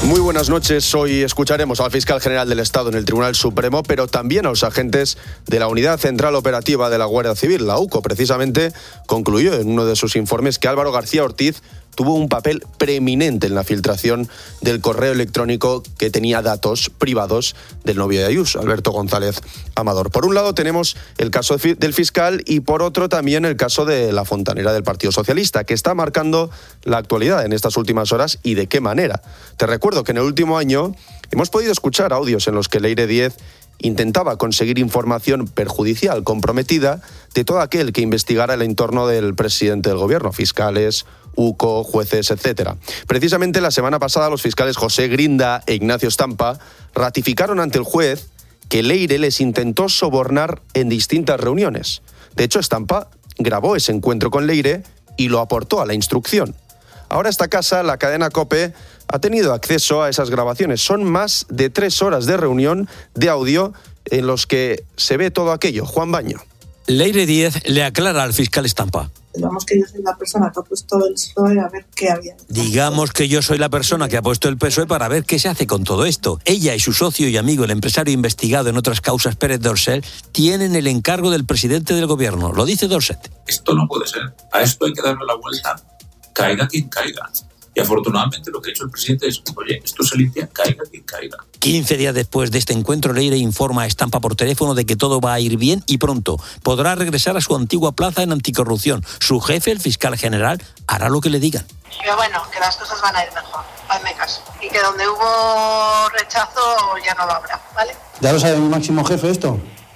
Muy buenas noches. Hoy escucharemos al fiscal general del Estado en el Tribunal Supremo, pero también a los agentes de la Unidad Central Operativa de la Guardia Civil, la UCO. Precisamente concluyó en uno de sus informes que Álvaro García Ortiz tuvo un papel preeminente en la filtración del correo electrónico que tenía datos privados del novio de Ayuso, Alberto González Amador. Por un lado tenemos el caso del fiscal y por otro también el caso de la fontanera del Partido Socialista, que está marcando la actualidad en estas últimas horas y de qué manera. Te recuerdo que en el último año hemos podido escuchar audios en los que Leire Díez intentaba conseguir información perjudicial, comprometida, de todo aquel que investigara el entorno del presidente del gobierno, fiscales, UCO, jueces, etc. Precisamente la semana pasada los fiscales José Grinda e Ignacio Estampa ratificaron ante el juez que Leire les intentó sobornar en distintas reuniones. De hecho, Estampa grabó ese encuentro con Leire y lo aportó a la instrucción. Ahora esta casa, la cadena COPE, ha tenido acceso a esas grabaciones. Son más de 3 horas de reunión de audio en los que se ve todo aquello. Juan Baño. Leire Díez le aclara al fiscal Estampa. Digamos que yo soy la persona que ha puesto el PSOE a ver qué había. Digamos que yo soy la persona que ha puesto el PSOE para ver qué se hace con todo esto. Ella y su socio y amigo, el empresario investigado en otras causas, Pérez Dorsal, tienen el encargo del presidente del gobierno. Lo dice Dorset. Esto no puede ser. A esto hay que darle la vuelta. Caiga quien caiga. Y afortunadamente lo que ha hecho el presidente es, oye, esto se limpia, caiga quien caiga. 15 días después de este encuentro, Leire informa a Estampa por teléfono de que todo va a ir bien y pronto podrá regresar a su antigua plaza en anticorrupción. Su jefe, el fiscal general, hará lo que le digan. Pero bueno, que las cosas van a ir mejor, hazme caso. Y que donde hubo rechazo ya no lo habrá, ¿vale? ¿Ya lo sabe mi máximo jefe esto?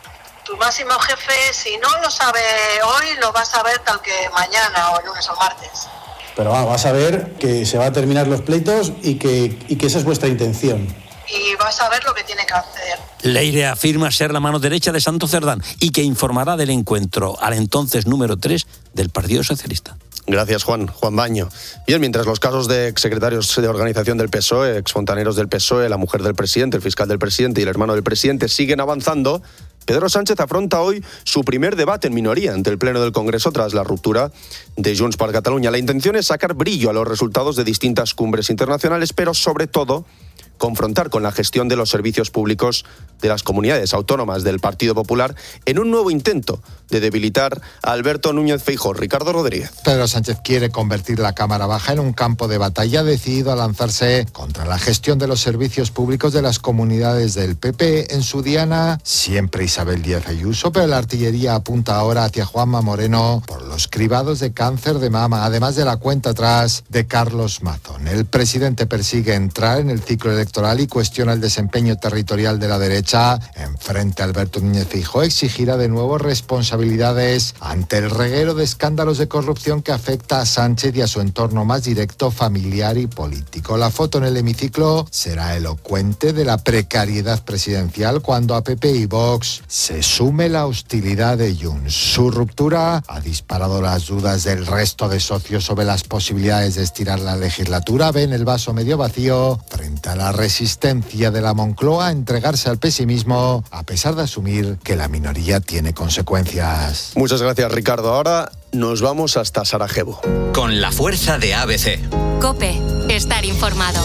Tu máximo jefe, si no lo sabe hoy, lo va a saber tal que mañana o el lunes o martes. Pero vas a ver que se va a terminar los pleitos y que esa es vuestra intención. Y vas a ver lo que tiene que hacer. Leire afirma ser la mano derecha de Santos Cerdán y que informará del encuentro al entonces número 3 del Partido Socialista. Gracias, Juan Baño. Bien, mientras los casos de exsecretarios de organización del PSOE, exfontaneros del PSOE, la mujer del presidente, el fiscal del presidente y el hermano del presidente siguen avanzando, Pedro Sánchez afronta hoy su primer debate en minoría ante el Pleno del Congreso tras la ruptura de Junts per Catalunya. La intención es sacar brillo a los resultados de distintas cumbres internacionales, pero sobre todo confrontar con la gestión de los servicios públicos de las comunidades autónomas del Partido Popular en un nuevo intento de debilitar a Alberto Núñez Feijóo. Ricardo Rodríguez. Pedro Sánchez quiere convertir la Cámara Baja en un campo de batalla, decidido a lanzarse contra la gestión de los servicios públicos de las comunidades del PP. En su diana, siempre Isabel Díaz Ayuso, pero la artillería apunta ahora hacia Juanma Moreno por los cribados de cáncer de mama, además de la cuenta atrás de Carlos Mazón. El presidente persigue entrar en el ciclo electoral y cuestiona el desempeño territorial de la derecha. Enfrente a Alberto Núñez Feijóo exigirá de nuevo responsabilidades ante el reguero de escándalos de corrupción que afecta a Sánchez y a su entorno más directo, familiar y político. La foto en el hemiciclo será elocuente de la precariedad presidencial cuando a PP y Vox se sume la hostilidad de Junts. Su ruptura ha disparado las dudas del resto de socios sobre las posibilidades de estirar la legislatura. Ven el vaso medio vacío frente a la resistencia de la Moncloa a entregarse al pesimismo, a pesar de asumir que la minoría tiene consecuencias. Muchas gracias, Ricardo. Ahora nos vamos hasta Sarajevo. Con la fuerza de ABC. COPE. Estar informado.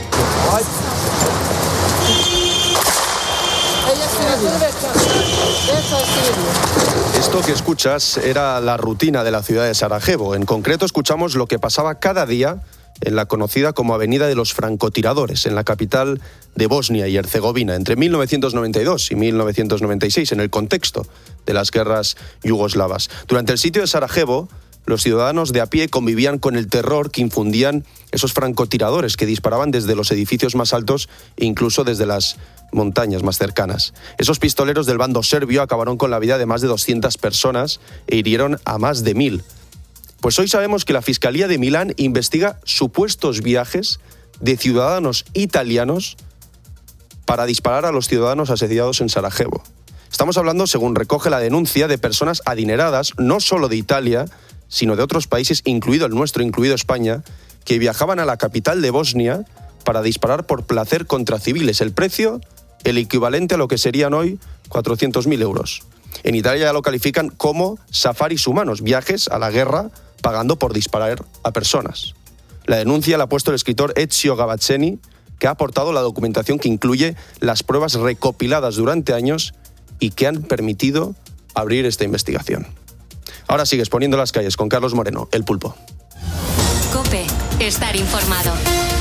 Esto que escuchas era la rutina de la ciudad de Sarajevo. En concreto, escuchamos lo que pasaba cada día en la conocida como Avenida de los Francotiradores, en la capital de Bosnia y Herzegovina, entre 1992 y 1996, en el contexto de las guerras yugoslavas. Durante el sitio de Sarajevo, los ciudadanos de a pie convivían con el terror que infundían esos francotiradores que disparaban desde los edificios más altos e incluso desde las montañas más cercanas. Esos pistoleros del bando serbio acabaron con la vida de más de 200 personas e hirieron a más de 1000. Pues hoy sabemos que la Fiscalía de Milán investiga supuestos viajes de ciudadanos italianos para disparar a los ciudadanos asediados en Sarajevo. Estamos hablando, según recoge la denuncia, de personas adineradas, no solo de Italia, sino de otros países, incluido el nuestro, incluido España, que viajaban a la capital de Bosnia para disparar por placer contra civiles. El precio, el equivalente a lo que serían hoy 400.000 euros. En Italia ya lo califican como safaris humanos, viajes a la guerra pagando por disparar a personas. La denuncia la ha puesto el escritor Ezio Gavazzeni, que ha aportado la documentación que incluye las pruebas recopiladas durante años y que han permitido abrir esta investigación. Ahora sigues poniendo las calles con Carlos Moreno, El Pulpo. COPE, estar informado.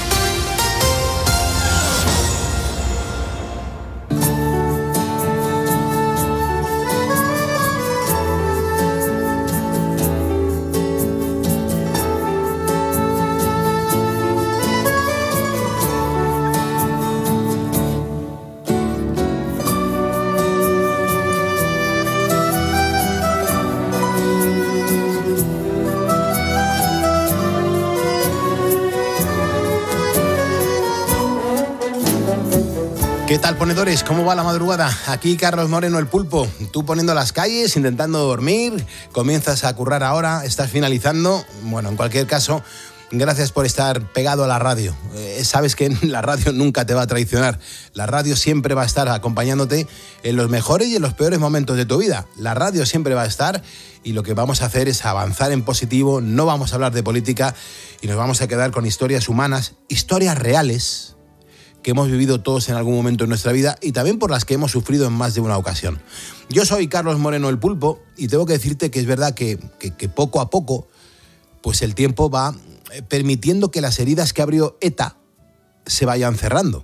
¿Qué tal, ponedores? ¿Cómo va la madrugada? Aquí Carlos Moreno, El Pulpo. Tú poniendo las calles, intentando dormir, comienzas a currar ahora, estás finalizando. Bueno, en cualquier caso, gracias por estar pegado a la radio. Sabes que la radio nunca te va a traicionar. La radio siempre va a estar acompañándote en los mejores y en los peores momentos de tu vida. La radio siempre va a estar y lo que vamos a hacer es avanzar en positivo. No vamos a hablar de política y nos vamos a quedar con historias humanas, historias reales, que hemos vivido todos en algún momento en nuestra vida y también por las que hemos sufrido en más de una ocasión. Yo soy Carlos Moreno, El Pulpo, y tengo que decirte que es verdad que poco a poco pues el tiempo va permitiendo que las heridas que abrió ETA se vayan cerrando.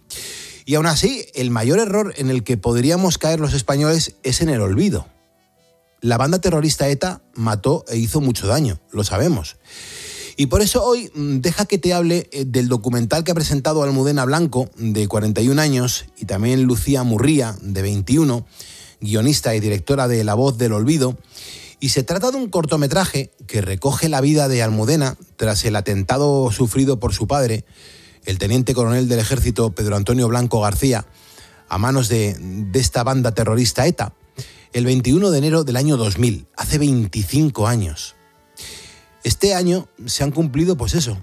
Y aún así, el mayor error en el que podríamos caer los españoles es en el olvido. La banda terrorista ETA mató e hizo mucho daño, lo sabemos. Y por eso hoy deja que te hable del documental que ha presentado Almudena Blanco, de 41 años, y también Lucía Murría, de 21, guionista y directora de La Voz del Olvido. Y se trata de un cortometraje que recoge la vida de Almudena tras el atentado sufrido por su padre, el teniente coronel del ejército Pedro Antonio Blanco García, a manos de esta banda terrorista ETA, el 21 de enero del año 2000, hace 25 años. Este año se han cumplido,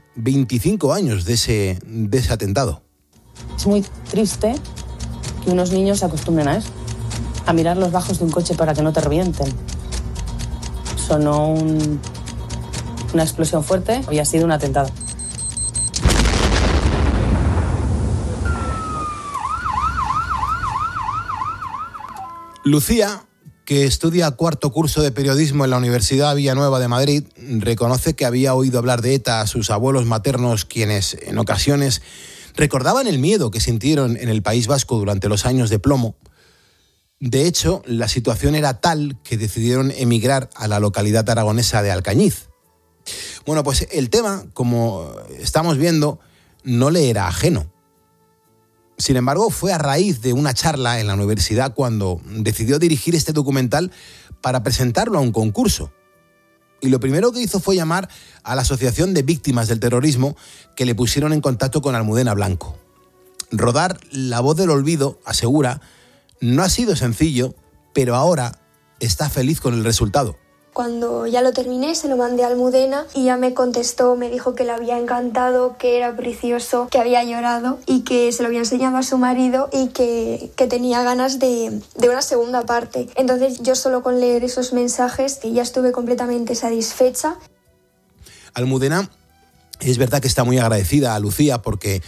25 años de ese atentado. Es muy triste que unos niños se acostumbren a eso, a mirar los bajos de un coche para que no te revienten. Sonó una explosión fuerte y ha sido un atentado. Lucía, que estudia cuarto curso de periodismo en la Universidad Villanueva de Madrid, reconoce que había oído hablar de ETA a sus abuelos maternos, quienes en ocasiones recordaban el miedo que sintieron en el País Vasco durante los años de plomo. De hecho, la situación era tal que decidieron emigrar a la localidad aragonesa de Alcañiz. Bueno, pues el tema, como estamos viendo, no le era ajeno. Sin embargo, fue a raíz de una charla en la universidad cuando decidió dirigir este documental para presentarlo a un concurso. Y lo primero que hizo fue llamar a la Asociación de Víctimas del Terrorismo, que le pusieron en contacto con Almudena Blanco. Rodar La Voz del Olvido, asegura, no ha sido sencillo, pero ahora está feliz con el resultado. Cuando ya lo terminé, se lo mandé a Almudena y ya me contestó, me dijo que le había encantado, que era precioso, que había llorado y que se lo había enseñado a su marido y que tenía ganas de una segunda parte. Entonces yo solo con leer esos mensajes ya estuve completamente satisfecha. Almudena es verdad que está muy agradecida a Lucía porque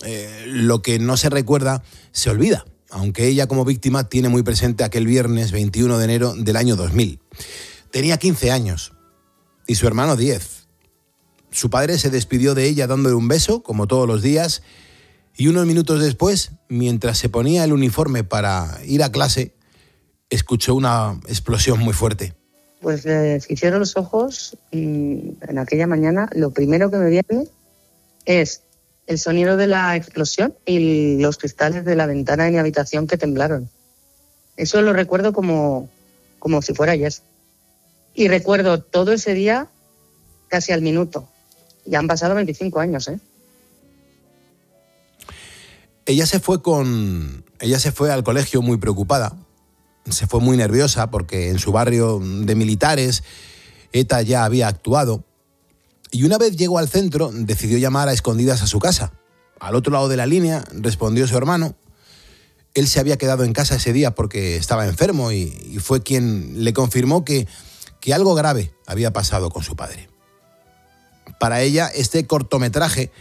lo que no se recuerda se olvida, aunque ella como víctima tiene muy presente aquel viernes 21 de enero del año 2000. Tenía 15 años y su hermano 10. Su padre se despidió de ella dándole un beso, como todos los días, y unos minutos después, mientras se ponía el uniforme para ir a clase, escuchó una explosión muy fuerte. Pues se hicieron los ojos y en aquella mañana lo primero que me viene es el sonido de la explosión y los cristales de la ventana de mi habitación que temblaron. Eso lo recuerdo como si fuera ayer. Y recuerdo todo ese día casi al minuto. Ya han pasado 25 años, ¿eh? Ella se fue al colegio muy preocupada. Se fue muy nerviosa porque en su barrio de militares ETA ya había actuado. Y una vez llegó al centro, decidió llamar a escondidas a su casa. Al otro lado de la línea respondió su hermano. Él se había quedado en casa ese día porque estaba enfermo y fue quien le confirmó que algo grave había pasado con su padre. Para ella, este cortometraje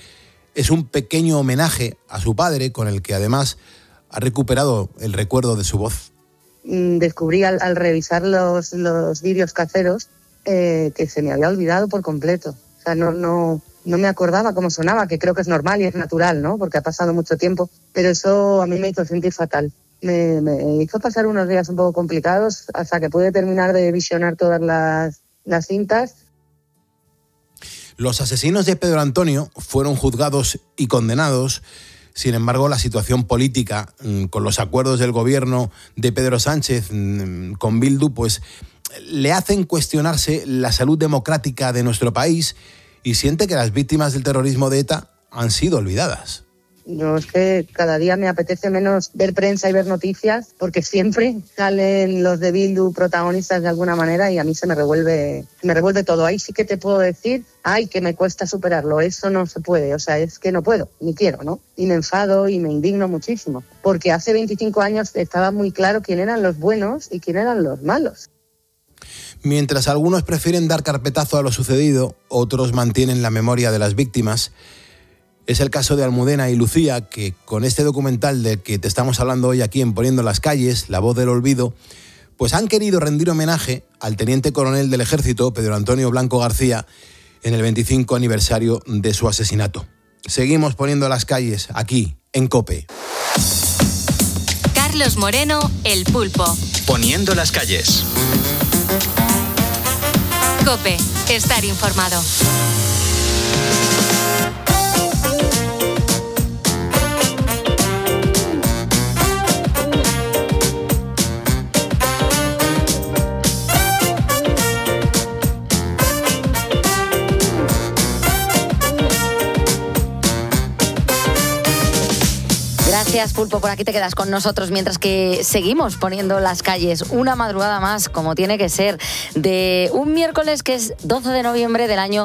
Es un pequeño homenaje a su padre, con el que además ha recuperado el recuerdo de su voz. Descubrí al revisar los vídeos caseros que se me había olvidado por completo. O sea, no me acordaba cómo sonaba, que creo que es normal y es natural, ¿no? Porque ha pasado mucho tiempo. Pero eso a mí me hizo sentir fatal. Me hizo pasar unos días un poco complicados hasta que pude terminar de visionar todas las cintas. Los asesinos de Pedro Antonio fueron juzgados y condenados. Sin embargo, la situación política, con los acuerdos del gobierno de Pedro Sánchez con Bildu, pues le hacen cuestionarse la salud democrática de nuestro país y siente que las víctimas del terrorismo de ETA han sido olvidadas. Yo es que cada día me apetece menos ver prensa y ver noticias, porque siempre salen los de Bildu protagonistas de alguna manera y a mí se me revuelve todo. Ahí sí que te puedo decir, que me cuesta superarlo, eso no se puede, o sea, es que no puedo, ni quiero, ¿no? Y me enfado y me indigno muchísimo, porque hace 25 años estaba muy claro quién eran los buenos y quién eran los malos. Mientras algunos prefieren dar carpetazo a lo sucedido, otros mantienen la memoria de las víctimas. Es el caso de Almudena y Lucía, que con este documental del que te estamos hablando hoy aquí en Poniendo las Calles, La Voz del Olvido, pues han querido rendir homenaje al teniente coronel del Ejército, Pedro Antonio Blanco García, en el 25 aniversario de su asesinato. Seguimos Poniendo las Calles, aquí, en COPE. Carlos Moreno, El Pulpo. Poniendo las Calles. COPE, estar informado. Gracias, Pulpo, por aquí te quedas con nosotros mientras que seguimos poniendo las calles. Una madrugada más, como tiene que ser, de un miércoles que es 12 de noviembre del año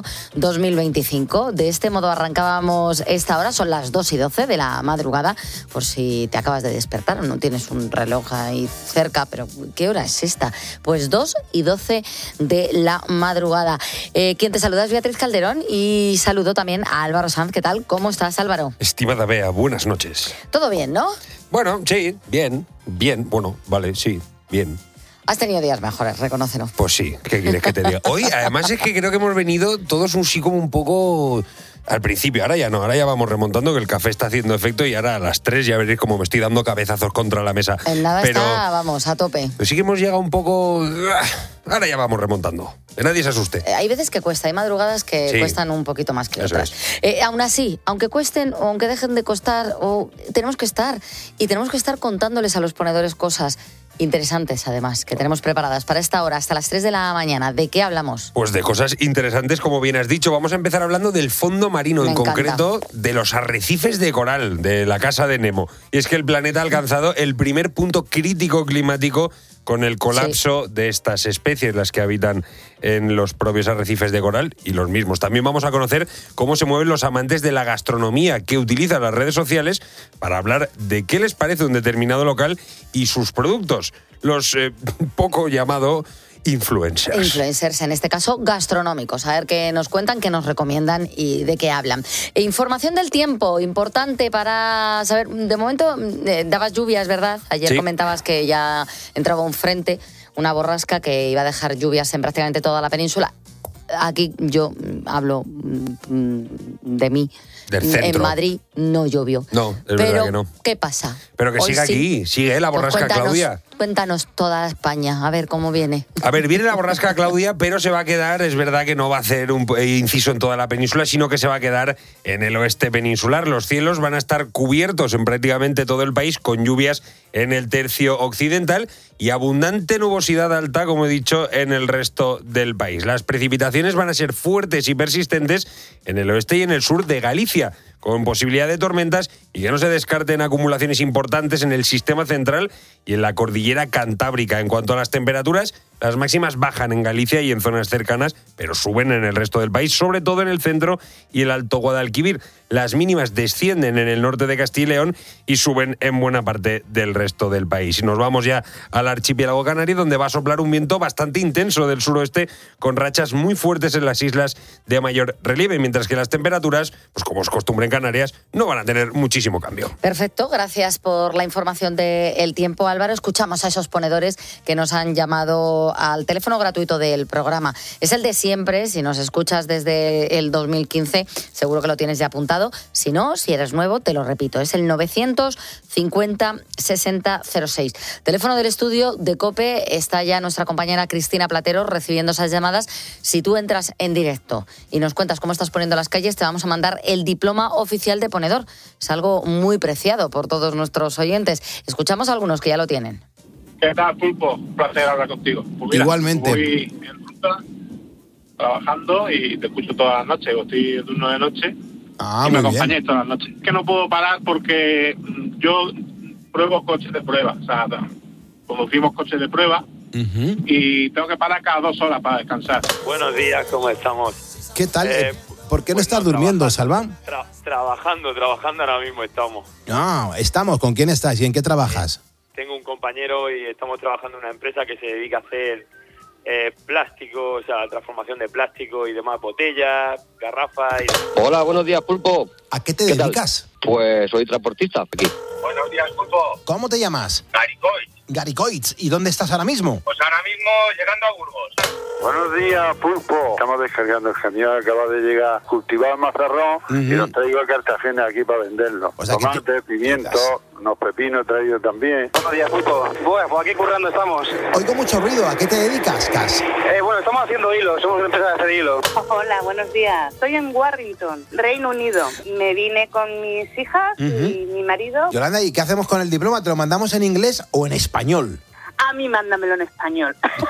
2025. De este modo arrancábamos esta hora, son las 2:12 de la madrugada, por si te acabas de despertar o no tienes un reloj ahí cerca, pero ¿qué hora es esta? Pues 2:12 de la madrugada. Quien te saluda es Beatriz Calderón y saludo también a Álvaro Sanz. ¿Qué tal? ¿Cómo estás, Álvaro? Estimada Bea, buenas noches. Todo bien, ¿no? Bueno, sí, bien, bueno, vale, sí, bien. Has tenido días mejores, reconócelo. Pues sí, ¿qué quieres que te diga? Hoy, además, es que creo que hemos venido todos como un poco al principio, ahora ya no, ahora ya vamos remontando, que el café está haciendo efecto y ahora a las 3 ya veréis cómo me estoy dando cabezazos contra la mesa. En nada está, vamos, a tope. Pero sí que hemos llegado un poco... Ahora ya vamos remontando, que nadie se asuste. Hay veces que cuesta, hay madrugadas que sí, cuestan un poquito más que eso otras. Aún así, aunque cuesten o aunque dejen de costar, tenemos que estar contándoles a los ponedores cosas interesantes, además, que tenemos preparadas para esta hora, hasta las 3 de la mañana. ¿De qué hablamos? Pues de cosas interesantes, como bien has dicho. Vamos a empezar hablando del fondo marino, en concreto de los arrecifes de coral de la Casa de Nemo. Y es que el planeta ha alcanzado el primer punto crítico climático con el colapso de estas especies, las que habitan en los propios arrecifes de coral y los mismos. También vamos a conocer cómo se mueven los amantes de la gastronomía, que utilizan las redes sociales para hablar de qué les parece un determinado local y sus productos. Los poco llamado influencers. Influencers, en este caso gastronómicos. A ver qué nos cuentan, qué nos recomiendan y de qué hablan. Información del tiempo, importante para saber. De momento, dabas lluvias, ¿verdad? Ayer comentabas que ya entraba un frente, una borrasca que iba a dejar lluvias en prácticamente toda la península. Aquí yo hablo de mí. Del centro. En Madrid no llovió. No, es verdad que no. ¿Qué pasa? Pero que sigue aquí, sigue la borrasca Claudia. Cuéntanos toda España, a ver cómo viene. A ver, viene la borrasca Claudia, pero se va a quedar, es verdad que no va a hacer un inciso en toda la península, sino que se va a quedar en el oeste peninsular. Los cielos van a estar cubiertos en prácticamente todo el país, con lluvias en el tercio occidental y abundante nubosidad alta, como he dicho, en el resto del país. Las precipitaciones van a ser fuertes y persistentes en el oeste y en el sur de Galicia, con posibilidad de tormentas y que no se descarten acumulaciones importantes en el sistema central y en la cordillera cantábrica. En cuanto a las temperaturas, Las máximas bajan en Galicia y en zonas cercanas, pero suben en el resto del país, sobre todo en el centro y el Alto Guadalquivir. Las mínimas descienden en el norte de Castilla y León y suben en buena parte del resto del país. Y nos vamos ya al archipiélago canario, donde va a soplar un viento bastante intenso del suroeste, con rachas muy fuertes en las islas de mayor relieve, mientras que las temperaturas, pues como es costumbre en Canarias, no van a tener muchísimo cambio. Perfecto, gracias por la información del tiempo, Álvaro. Escuchamos a esos ponedores que nos han llamado al teléfono gratuito del programa. Es el de siempre, si nos escuchas desde el 2015, seguro que lo tienes ya apuntado. Si no, si eres nuevo, te lo repito, es el 950 60 06. Teléfono del estudio de COPE, está ya nuestra compañera Cristina Platero recibiendo esas llamadas. Si tú entras en directo y nos cuentas cómo estás poniendo las calles, te vamos a mandar el diploma oficial de ponedor. Es algo muy preciado por todos nuestros oyentes. Escuchamos a algunos que ya lo tienen. ¿Qué tal, Pulpo? Un placer hablar contigo. Pues mira, igualmente. Voy en ruta, trabajando y te escucho todas las noches. Estoy de turno de noche y me acompañáis todas las noches. Es que no puedo parar porque yo pruebo coches de prueba. O sea, conducimos coches de prueba y tengo que parar cada 2 horas para descansar. Buenos días, ¿cómo estamos? ¿Qué tal? ¿Por qué no estás durmiendo, Salván? Trabajando ahora mismo estamos. No, estamos. ¿Con quién estás y en qué trabajas? Tengo un compañero y estamos trabajando en una empresa que se dedica a hacer plástico, o sea, transformación de plástico y demás, botellas, garrafas y... Hola, buenos días, Pulpo. ¿A qué te dedicas? Pues soy transportista, aquí. Buenos días, Pulpo. ¿Cómo te llamas? Garicoit. ¿Y dónde estás ahora mismo? Pues ahora mismo llegando a Burgos. Buenos días, Pulpo. Estamos descargando el camión, acaba de llegar cultivado el mazarrón y nos traigo a Cartagena aquí para venderlo. O sea, tomate, pimiento, unos pepinos he traído también. Buenos días, Pulpo. Pues aquí currando estamos. Oigo mucho ruido. ¿A qué te dedicas, Cas? Bueno, estamos haciendo hilos. Somos una empresa de hacer hilos. Hola, buenos días. Estoy en Warrington, Reino Unido. Me vine con mis hijas y mi marido. Yolanda, ¿y qué hacemos con el diploma? ¿Te lo mandamos en inglés o en español? A mí mándamelo en español.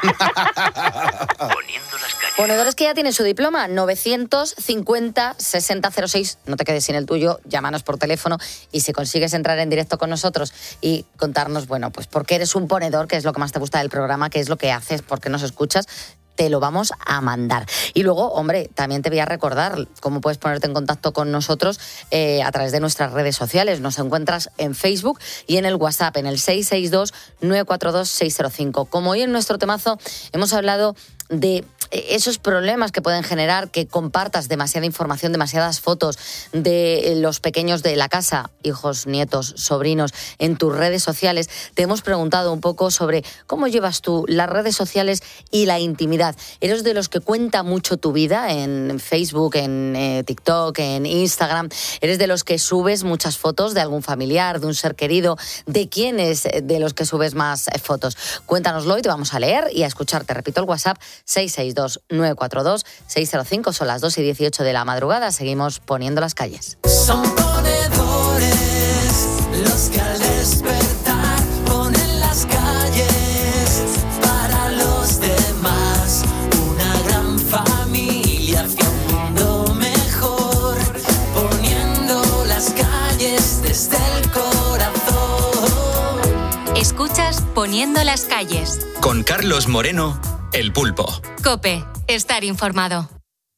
Ponedores que ya tienen su diploma, 950 60 06. No te quedes sin el tuyo, llámanos por teléfono y si consigues entrar en directo con nosotros y contarnos, bueno, pues por qué eres un ponedor, qué es lo que más te gusta del programa, qué es lo que haces, por qué nos escuchas, te lo vamos a mandar. Y luego, hombre, también te voy a recordar cómo puedes ponerte en contacto con nosotros a través de nuestras redes sociales. Nos encuentras en Facebook y en el WhatsApp, en el 662-942-605. Como hoy en nuestro temazo hemos hablado de esos problemas que pueden generar que compartas demasiada información, demasiadas fotos de los pequeños de la casa, hijos, nietos, sobrinos, en tus redes sociales. Te hemos preguntado un poco sobre cómo llevas tú las redes sociales y la intimidad. ¿Eres de los que cuenta mucho tu vida en Facebook, en TikTok, en Instagram? ¿Eres de los que subes muchas fotos de algún familiar, de un ser querido? ¿De quién es de los que subes más fotos? Cuéntanoslo y te vamos a leer y a escuchar. Te repito el WhatsApp, 662-942-605. Son las 2:18 de la madrugada. Seguimos poniendo las calles. Son ponedores los que al despertar ponen las calles para los demás. Una gran familia hacia un mundo mejor. Poniendo las calles desde el corazón. Escuchas Poniendo las calles. Con Carlos Moreno, El Pulpo. COPE, estar informado.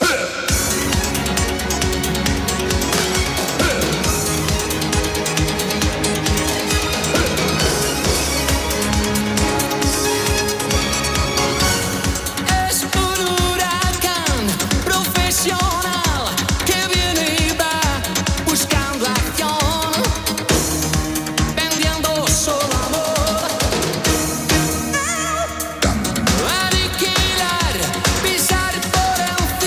Es un huracán profesional que viene y va buscando acción, vendiendo solo amor. Aniquilar, pisar por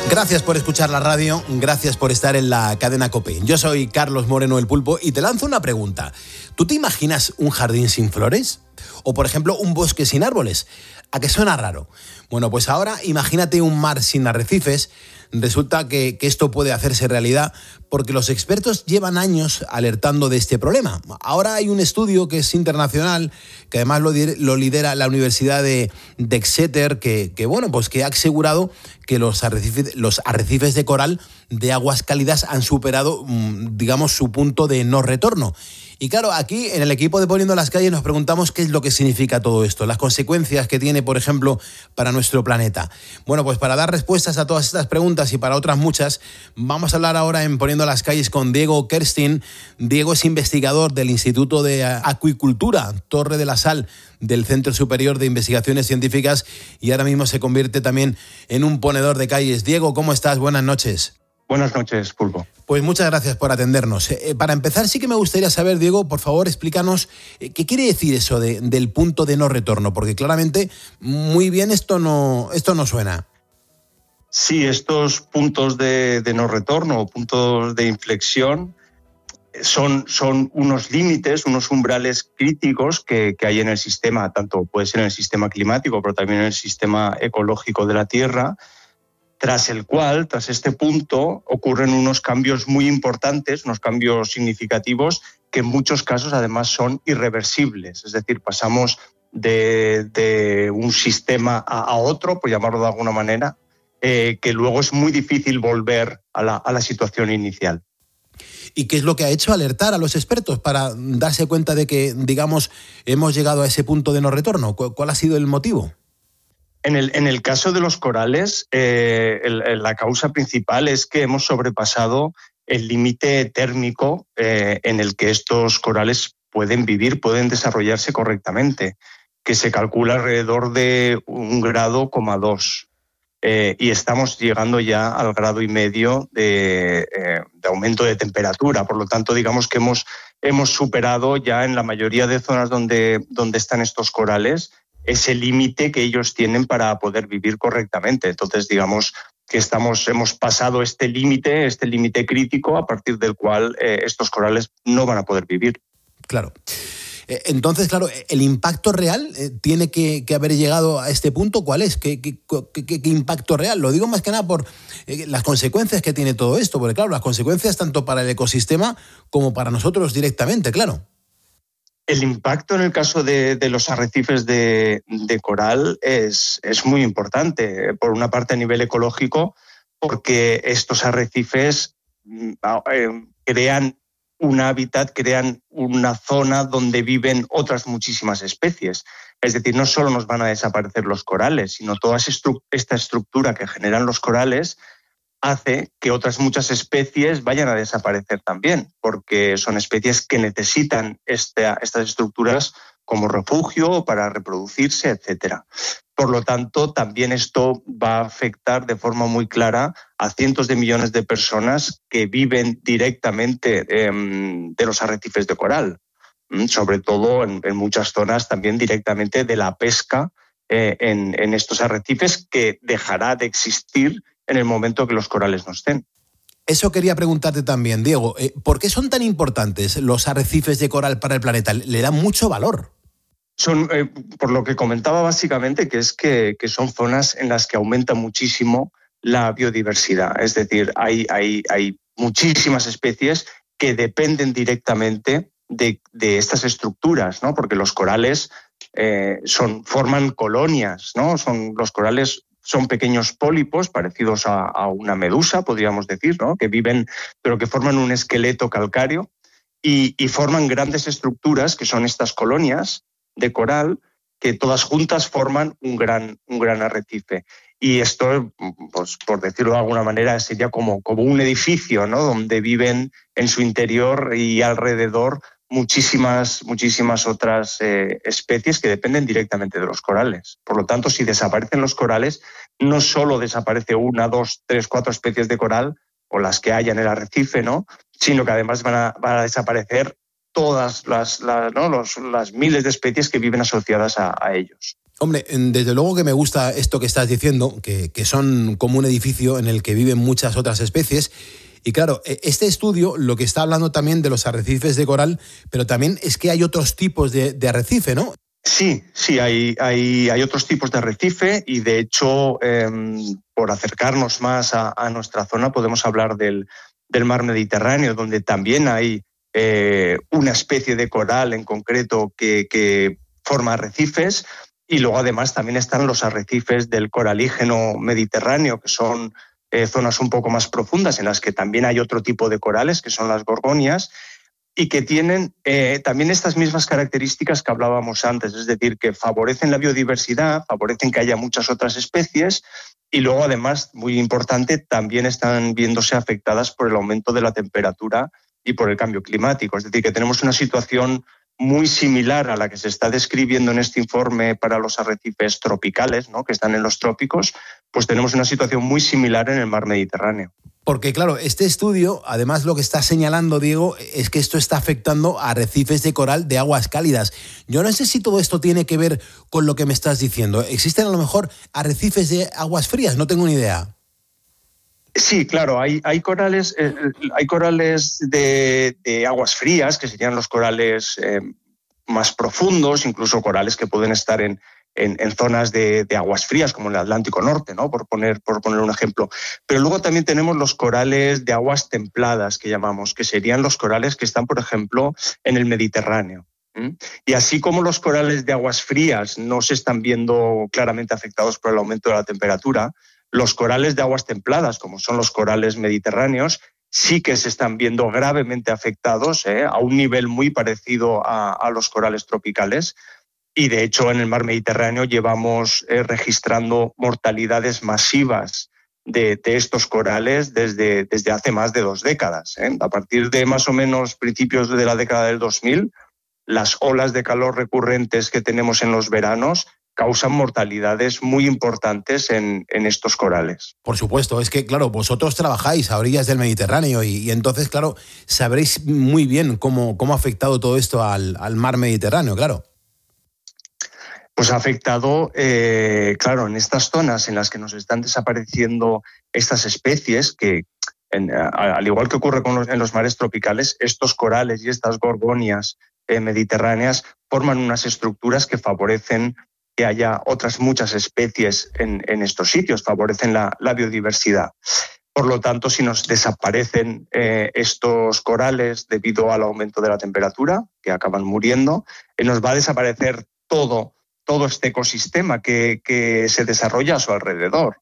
Gracias por escuchar la radio, gracias por estar en la cadena COPE. Yo soy Carlos Moreno, el Pulpo, y te lanzo una pregunta. ¿Tú te imaginas un jardín sin flores? O, por ejemplo, un bosque sin árboles. ¿A qué suena raro? Bueno, pues ahora imagínate un mar sin arrecifes. Resulta que esto puede hacerse realidad porque los expertos llevan años alertando de este problema. Ahora hay un estudio que es internacional, que además lo lidera la Universidad de Exeter, que ha asegurado que los arrecifes de coral de aguas cálidas han superado, digamos, su punto de no retorno. Y claro, aquí en el equipo de Poniendo las Calles nos preguntamos qué es lo que significa todo esto, las consecuencias que tiene, por ejemplo, para nuestro planeta. Bueno, pues para dar respuestas a todas estas preguntas y para otras muchas, vamos a hablar ahora en Poniendo las Calles con Diego Kerstin. Diego es investigador del Instituto de Acuicultura Torre de la Sal del Centro Superior de Investigaciones Científicas y ahora mismo se convierte también en un ponedor de calles. Diego, ¿cómo estás? Buenas noches. Buenas noches, Pulpo. Pues muchas gracias por atendernos. Para empezar, sí que me gustaría saber, Diego, por favor, explícanos qué quiere decir eso del punto de no retorno, porque claramente muy bien esto no suena. Sí, estos puntos de no retorno o puntos de inflexión son unos límites, unos umbrales críticos que hay en el sistema, tanto puede ser en el sistema climático, pero también en el sistema ecológico de la Tierra, tras este punto, ocurren unos cambios muy importantes, unos cambios significativos que en muchos casos además son irreversibles. Es decir, pasamos de un sistema a otro, por llamarlo de alguna manera, que luego es muy difícil volver a la situación inicial. ¿Y qué es lo que ha hecho alertar a los expertos para darse cuenta de que, digamos, hemos llegado a ese punto de no retorno? ¿Cuál ha sido el motivo? En el caso de los corales, la causa principal es que hemos sobrepasado el límite térmico en el que estos corales pueden vivir, pueden desarrollarse correctamente, que se calcula alrededor de 1,2 grados. Y estamos llegando ya al 1,5 grados de aumento de temperatura. Por lo tanto, digamos que hemos superado ya en la mayoría de zonas donde están estos corales ese límite que ellos tienen para poder vivir correctamente. Entonces, digamos que hemos pasado este límite crítico a partir del cual estos corales no van a poder vivir. Claro. Entonces, claro, ¿el impacto real tiene que haber llegado a este punto? ¿Cuál es? ¿Qué impacto real? Lo digo más que nada por las consecuencias que tiene todo esto, porque claro, las consecuencias tanto para el ecosistema como para nosotros directamente, claro. El impacto en el caso de los arrecifes de coral es muy importante, por una parte a nivel ecológico, porque estos arrecifes crean un hábitat, crean una zona donde viven otras muchísimas especies. Es decir, no solo nos van a desaparecer los corales, sino toda esta estructura que generan los corales hace que otras muchas especies vayan a desaparecer también, porque son especies que necesitan estas estructuras como refugio para reproducirse, etc. Por lo tanto, también esto va a afectar de forma muy clara a cientos de millones de personas que viven directamente de los arrecifes de coral, sobre todo en muchas zonas también directamente de la pesca en estos arrecifes, que dejará de existir en el momento que los corales no estén. Eso quería preguntarte también, Diego. ¿Por qué son tan importantes los arrecifes de coral para el planeta? Le dan mucho valor. Son, por lo que comentaba básicamente, que es que son zonas en las que aumenta muchísimo la biodiversidad. Es decir, hay muchísimas especies que dependen directamente de estas estructuras, ¿no? Porque los corales forman colonias, ¿no? Los corales son pequeños pólipos parecidos a una medusa, podríamos decir, ¿no? Que viven, pero que forman un esqueleto calcáreo y forman grandes estructuras, que son estas colonias de coral, que todas juntas forman un gran arrecife. Y esto, pues, por decirlo de alguna manera, sería como un edificio, ¿no? Donde viven en su interior y alrededor muchísimas otras especies que dependen directamente de los corales. Por lo tanto, si desaparecen los corales, no solo desaparece 1, 2, 3, 4 especies de coral, o las que haya en el arrecife, ¿no? Sino que además van a desaparecer todas las miles de especies que viven asociadas a ellos. Hombre, desde luego que me gusta esto que estás diciendo, que son como un edificio en el que viven muchas otras especies. Y claro, este estudio lo que está hablando también de los arrecifes de coral, pero también es que hay otros tipos de arrecife, ¿no? Sí, hay otros tipos de arrecife y de hecho, por acercarnos más a nuestra zona, podemos hablar del mar Mediterráneo, donde también hay una especie de coral en concreto que forma arrecifes, y luego además también están los arrecifes del coralígeno mediterráneo, que son zonas un poco más profundas en las que también hay otro tipo de corales, que son las gorgonias, y que tienen también estas mismas características que hablábamos antes, es decir, que favorecen la biodiversidad, favorecen que haya muchas otras especies, y luego además, muy importante, también están viéndose afectadas por el aumento de la temperatura y por el cambio climático. Es decir, que tenemos una situación muy similar a la que se está describiendo en este informe para los arrecifes tropicales, ¿no?, que están en los trópicos, pues tenemos una situación muy similar en el mar Mediterráneo. Porque claro, este estudio, además lo que está señalando, Diego, es que esto está afectando a arrecifes de coral de aguas cálidas. Yo no sé si todo esto tiene que ver con lo que me estás diciendo. ¿Existen a lo mejor arrecifes de aguas frías? No tengo ni idea. Sí, claro, hay corales de aguas frías, que serían los corales más profundos, incluso corales que pueden estar en zonas de aguas frías, como en el Atlántico Norte, ¿no?, por poner un ejemplo. Pero luego también tenemos los corales de aguas templadas, que llamamos, que serían los corales que están, por ejemplo, en el Mediterráneo. Y así como los corales de aguas frías no se están viendo claramente afectados por el aumento de la temperatura, los corales de aguas templadas, como son los corales mediterráneos, sí que se están viendo gravemente afectados, a un nivel muy parecido a los corales tropicales. Y de hecho en el mar Mediterráneo llevamos registrando mortalidades masivas de estos corales desde hace más de 2 décadas. A partir de más o menos principios de la década del 2000, las olas de calor recurrentes que tenemos en los veranos causan mortalidades muy importantes en estos corales. Por supuesto, es que, claro, vosotros trabajáis a orillas del Mediterráneo y entonces, claro, sabréis muy bien cómo ha afectado todo esto al mar Mediterráneo, claro. Pues ha afectado, claro, en estas zonas en las que nos están desapareciendo estas especies, que al igual que ocurre en los mares tropicales, estos corales y estas gorgonias mediterráneas forman unas estructuras que favorecen que haya otras muchas especies en estos sitios, favorecen la biodiversidad. Por lo tanto, si nos desaparecen estos corales debido al aumento de la temperatura, que acaban muriendo, nos va a desaparecer todo este ecosistema que se desarrolla a su alrededor.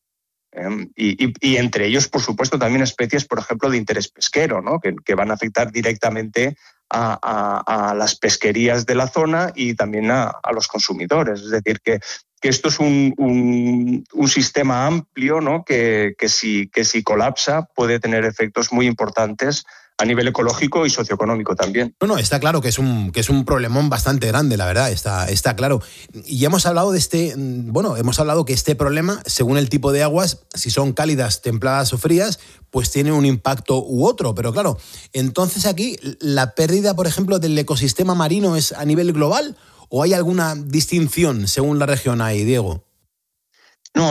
Y entre ellos, por supuesto, también especies, por ejemplo, de interés pesquero, ¿no?, que van a afectar directamente a las pesquerías de la zona y también a los consumidores. Es decir, que esto es un sistema amplio, ¿no?, que si colapsa puede tener efectos muy importantes a nivel ecológico y socioeconómico también. No, está claro que es un problemón bastante grande, la verdad, está claro. Y ya hemos hablado hemos hablado que este problema, según el tipo de aguas, si son cálidas, templadas o frías, pues tiene un impacto u otro. Pero claro, entonces aquí la pérdida, por ejemplo, del ecosistema marino es a nivel global, ¿o hay alguna distinción según la región ahí, Diego? No,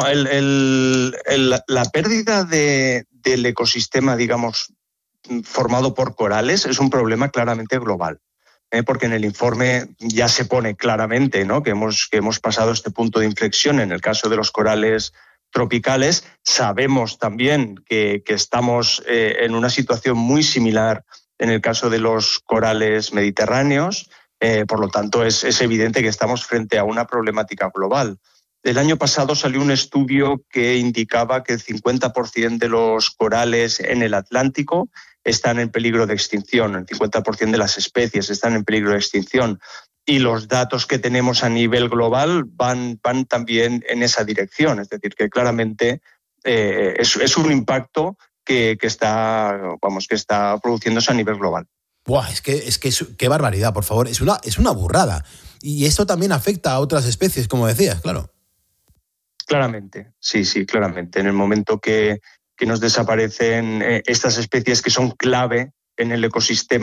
la pérdida del ecosistema, digamos, formado por corales es un problema claramente global, porque en el informe ya se pone claramente, ¿no?, que hemos pasado este punto de inflexión en el caso de los corales tropicales. Sabemos también que estamos en una situación muy similar en el caso de los corales mediterráneos, por lo tanto es evidente que estamos frente a una problemática global. El año pasado salió un estudio que indicaba que el 50% de los corales en el Atlántico están en peligro de extinción, el 50% de las especies están en peligro de extinción. Y los datos que tenemos a nivel global van también en esa dirección. Es decir, que claramente es un impacto que está produciéndose a nivel global. Buah, qué barbaridad, por favor. Es una burrada. Y esto también afecta a otras especies, como decías, claro. Claramente, sí, claramente. En el momento que nos desaparecen estas especies que son clave en el ecosistema,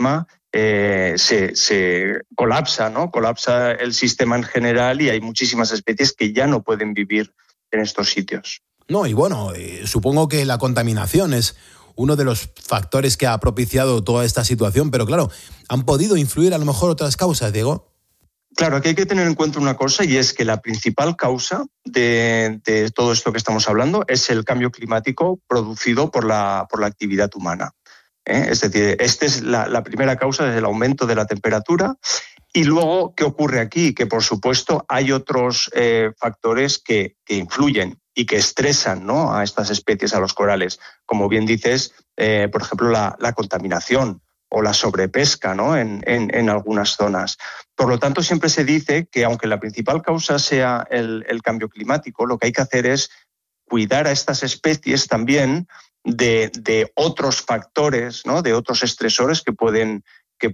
se colapsa, ¿no? Colapsa el sistema en general y hay muchísimas especies que ya no pueden vivir en estos sitios. No, y bueno, supongo que la contaminación es uno de los factores que ha propiciado toda esta situación, pero claro, ¿han podido influir a lo mejor otras causas, Diego? Claro, aquí hay que tener en cuenta una cosa, y es que la principal causa de todo esto que estamos hablando es el cambio climático producido por la actividad humana. Es decir, esta es la primera causa, es el aumento de la temperatura. Y luego, ¿qué ocurre aquí? Que, por supuesto, hay otros factores que influyen y que estresan, ¿no?, a estas especies, a los corales. Como bien dices, por ejemplo, la contaminación o la sobrepesca, ¿no?, en algunas zonas. Por lo tanto, siempre se dice que, aunque la principal causa sea el cambio climático, lo que hay que hacer es cuidar a estas especies también de otros factores, ¿no?, de otros estresores que pueden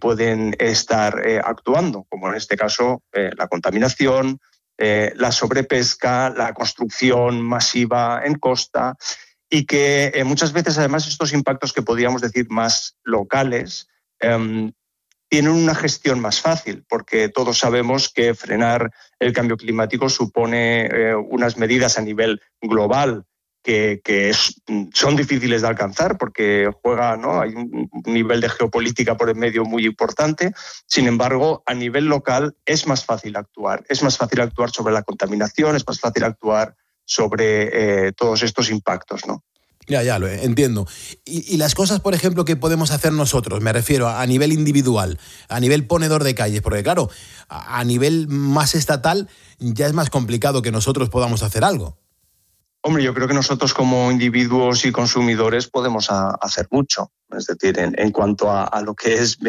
estar actuando, como en este caso la contaminación, la sobrepesca, la construcción masiva en costa, y que muchas veces, además, estos impactos que podríamos decir más locales tienen una gestión más fácil, porque todos sabemos que frenar el cambio climático supone unas medidas a nivel global que son difíciles de alcanzar porque hay un nivel de geopolítica por el medio muy importante. Sin embargo, a nivel local es más fácil actuar. Es más fácil actuar sobre la contaminación, es más fácil actuar sobre todos estos impactos, ¿no? Ya, lo entiendo. Y las cosas, por ejemplo, que podemos hacer nosotros, me refiero a nivel individual, a nivel ponedor de calles, porque claro, a nivel más estatal ya es más complicado que nosotros podamos hacer algo. Hombre, yo creo que nosotros como individuos y consumidores podemos hacer mucho. Es decir, en cuanto a lo que es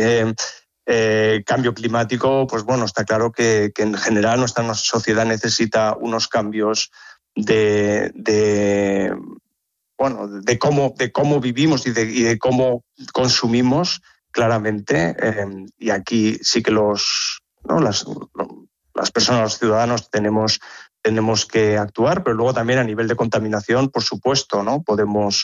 cambio climático, pues bueno, está claro que en general nuestra sociedad necesita unos cambios de cómo vivimos y de cómo consumimos, claramente. Y aquí sí que las personas, los ciudadanos, tenemos que actuar, pero luego también a nivel de contaminación, por supuesto, ¿no? Podemos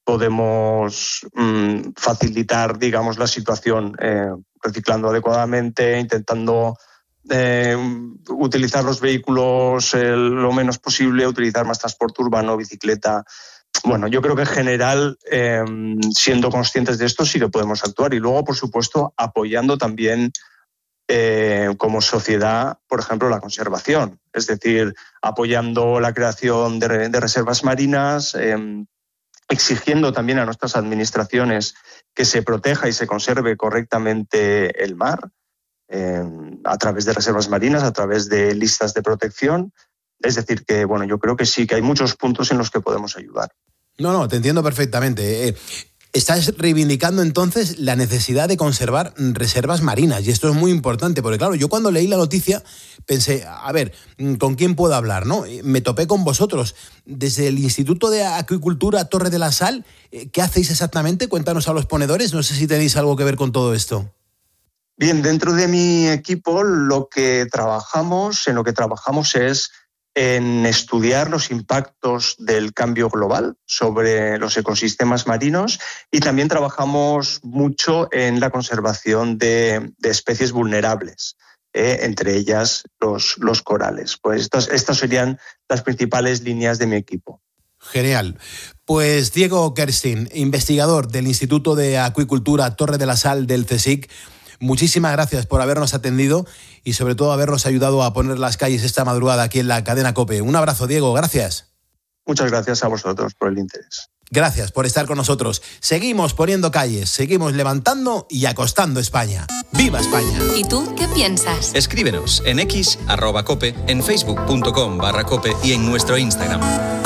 facilitar, digamos, la situación reciclando adecuadamente, intentando utilizar los vehículos lo menos posible, utilizar más transporte urbano, bicicleta. Bueno, yo creo que en general, siendo conscientes de esto, sí que podemos actuar. Y luego, por supuesto, apoyando también como sociedad, por ejemplo, la conservación. Es decir, apoyando la creación de reservas marinas, exigiendo también a nuestras administraciones que se proteja y se conserve correctamente el mar, a través de reservas marinas, a través de listas de protección. Es decir, que bueno, yo creo que sí, que hay muchos puntos en los que podemos ayudar. No, te entiendo perfectamente. Estás reivindicando entonces la necesidad de conservar reservas marinas, y esto es muy importante, porque claro, yo cuando leí la noticia pensé, a ver, ¿con quién puedo hablar, no? Me topé con vosotros. Desde el Instituto de Acuicultura Torre de la Sal, ¿qué hacéis exactamente? Cuéntanos a los ponedores, no sé si tenéis algo que ver con todo esto. Bien, dentro de mi equipo en lo que trabajamos es en estudiar los impactos del cambio global sobre los ecosistemas marinos, y también trabajamos mucho en la conservación de especies vulnerables, entre ellas los corales. Pues estas serían las principales líneas de mi equipo. Genial. Pues Diego Kerstin, investigador del Instituto de Acuicultura Torre de la Sal del CSIC, muchísimas gracias por habernos atendido y sobre todo habernos ayudado a poner las calles esta madrugada aquí en la cadena COPE. Un abrazo, Diego, gracias. Muchas gracias a vosotros por el interés. Gracias por estar con nosotros. Seguimos poniendo calles, seguimos levantando y acostando España. ¡Viva España! ¿Y tú qué piensas? Escríbenos en X, @cope, en facebook.com/cope y en nuestro Instagram.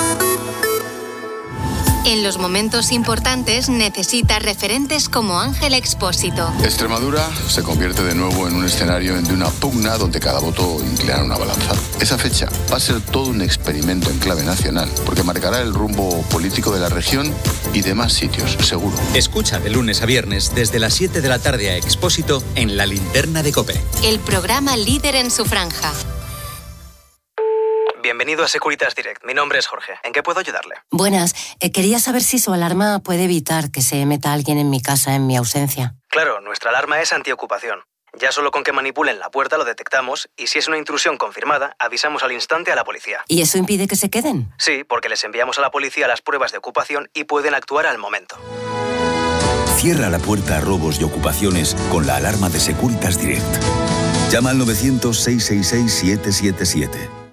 En los momentos importantes necesitas referentes como Ángel Expósito. Extremadura se convierte de nuevo en un escenario de una pugna donde cada voto inclina una balanza. Esa fecha va a ser todo un experimento en clave nacional, porque marcará el rumbo político de la región y demás sitios, seguro. Escucha de lunes a viernes desde las 7 de la tarde a Expósito en La Linterna de COPE. El programa líder en su franja. Bienvenido a Securitas Direct. Mi nombre es Jorge. ¿En qué puedo ayudarle? Buenas. Quería saber si su alarma puede evitar que se meta alguien en mi casa en mi ausencia. Claro, nuestra alarma es antiocupación. Ya solo con que manipulen la puerta lo detectamos y si es una intrusión confirmada, avisamos al instante a la policía. ¿Y eso impide que se queden? Sí, porque les enviamos a la policía las pruebas de ocupación y pueden actuar al momento. Cierra la puerta a robos y ocupaciones con la alarma de Securitas Direct. Llama al 900-666-777.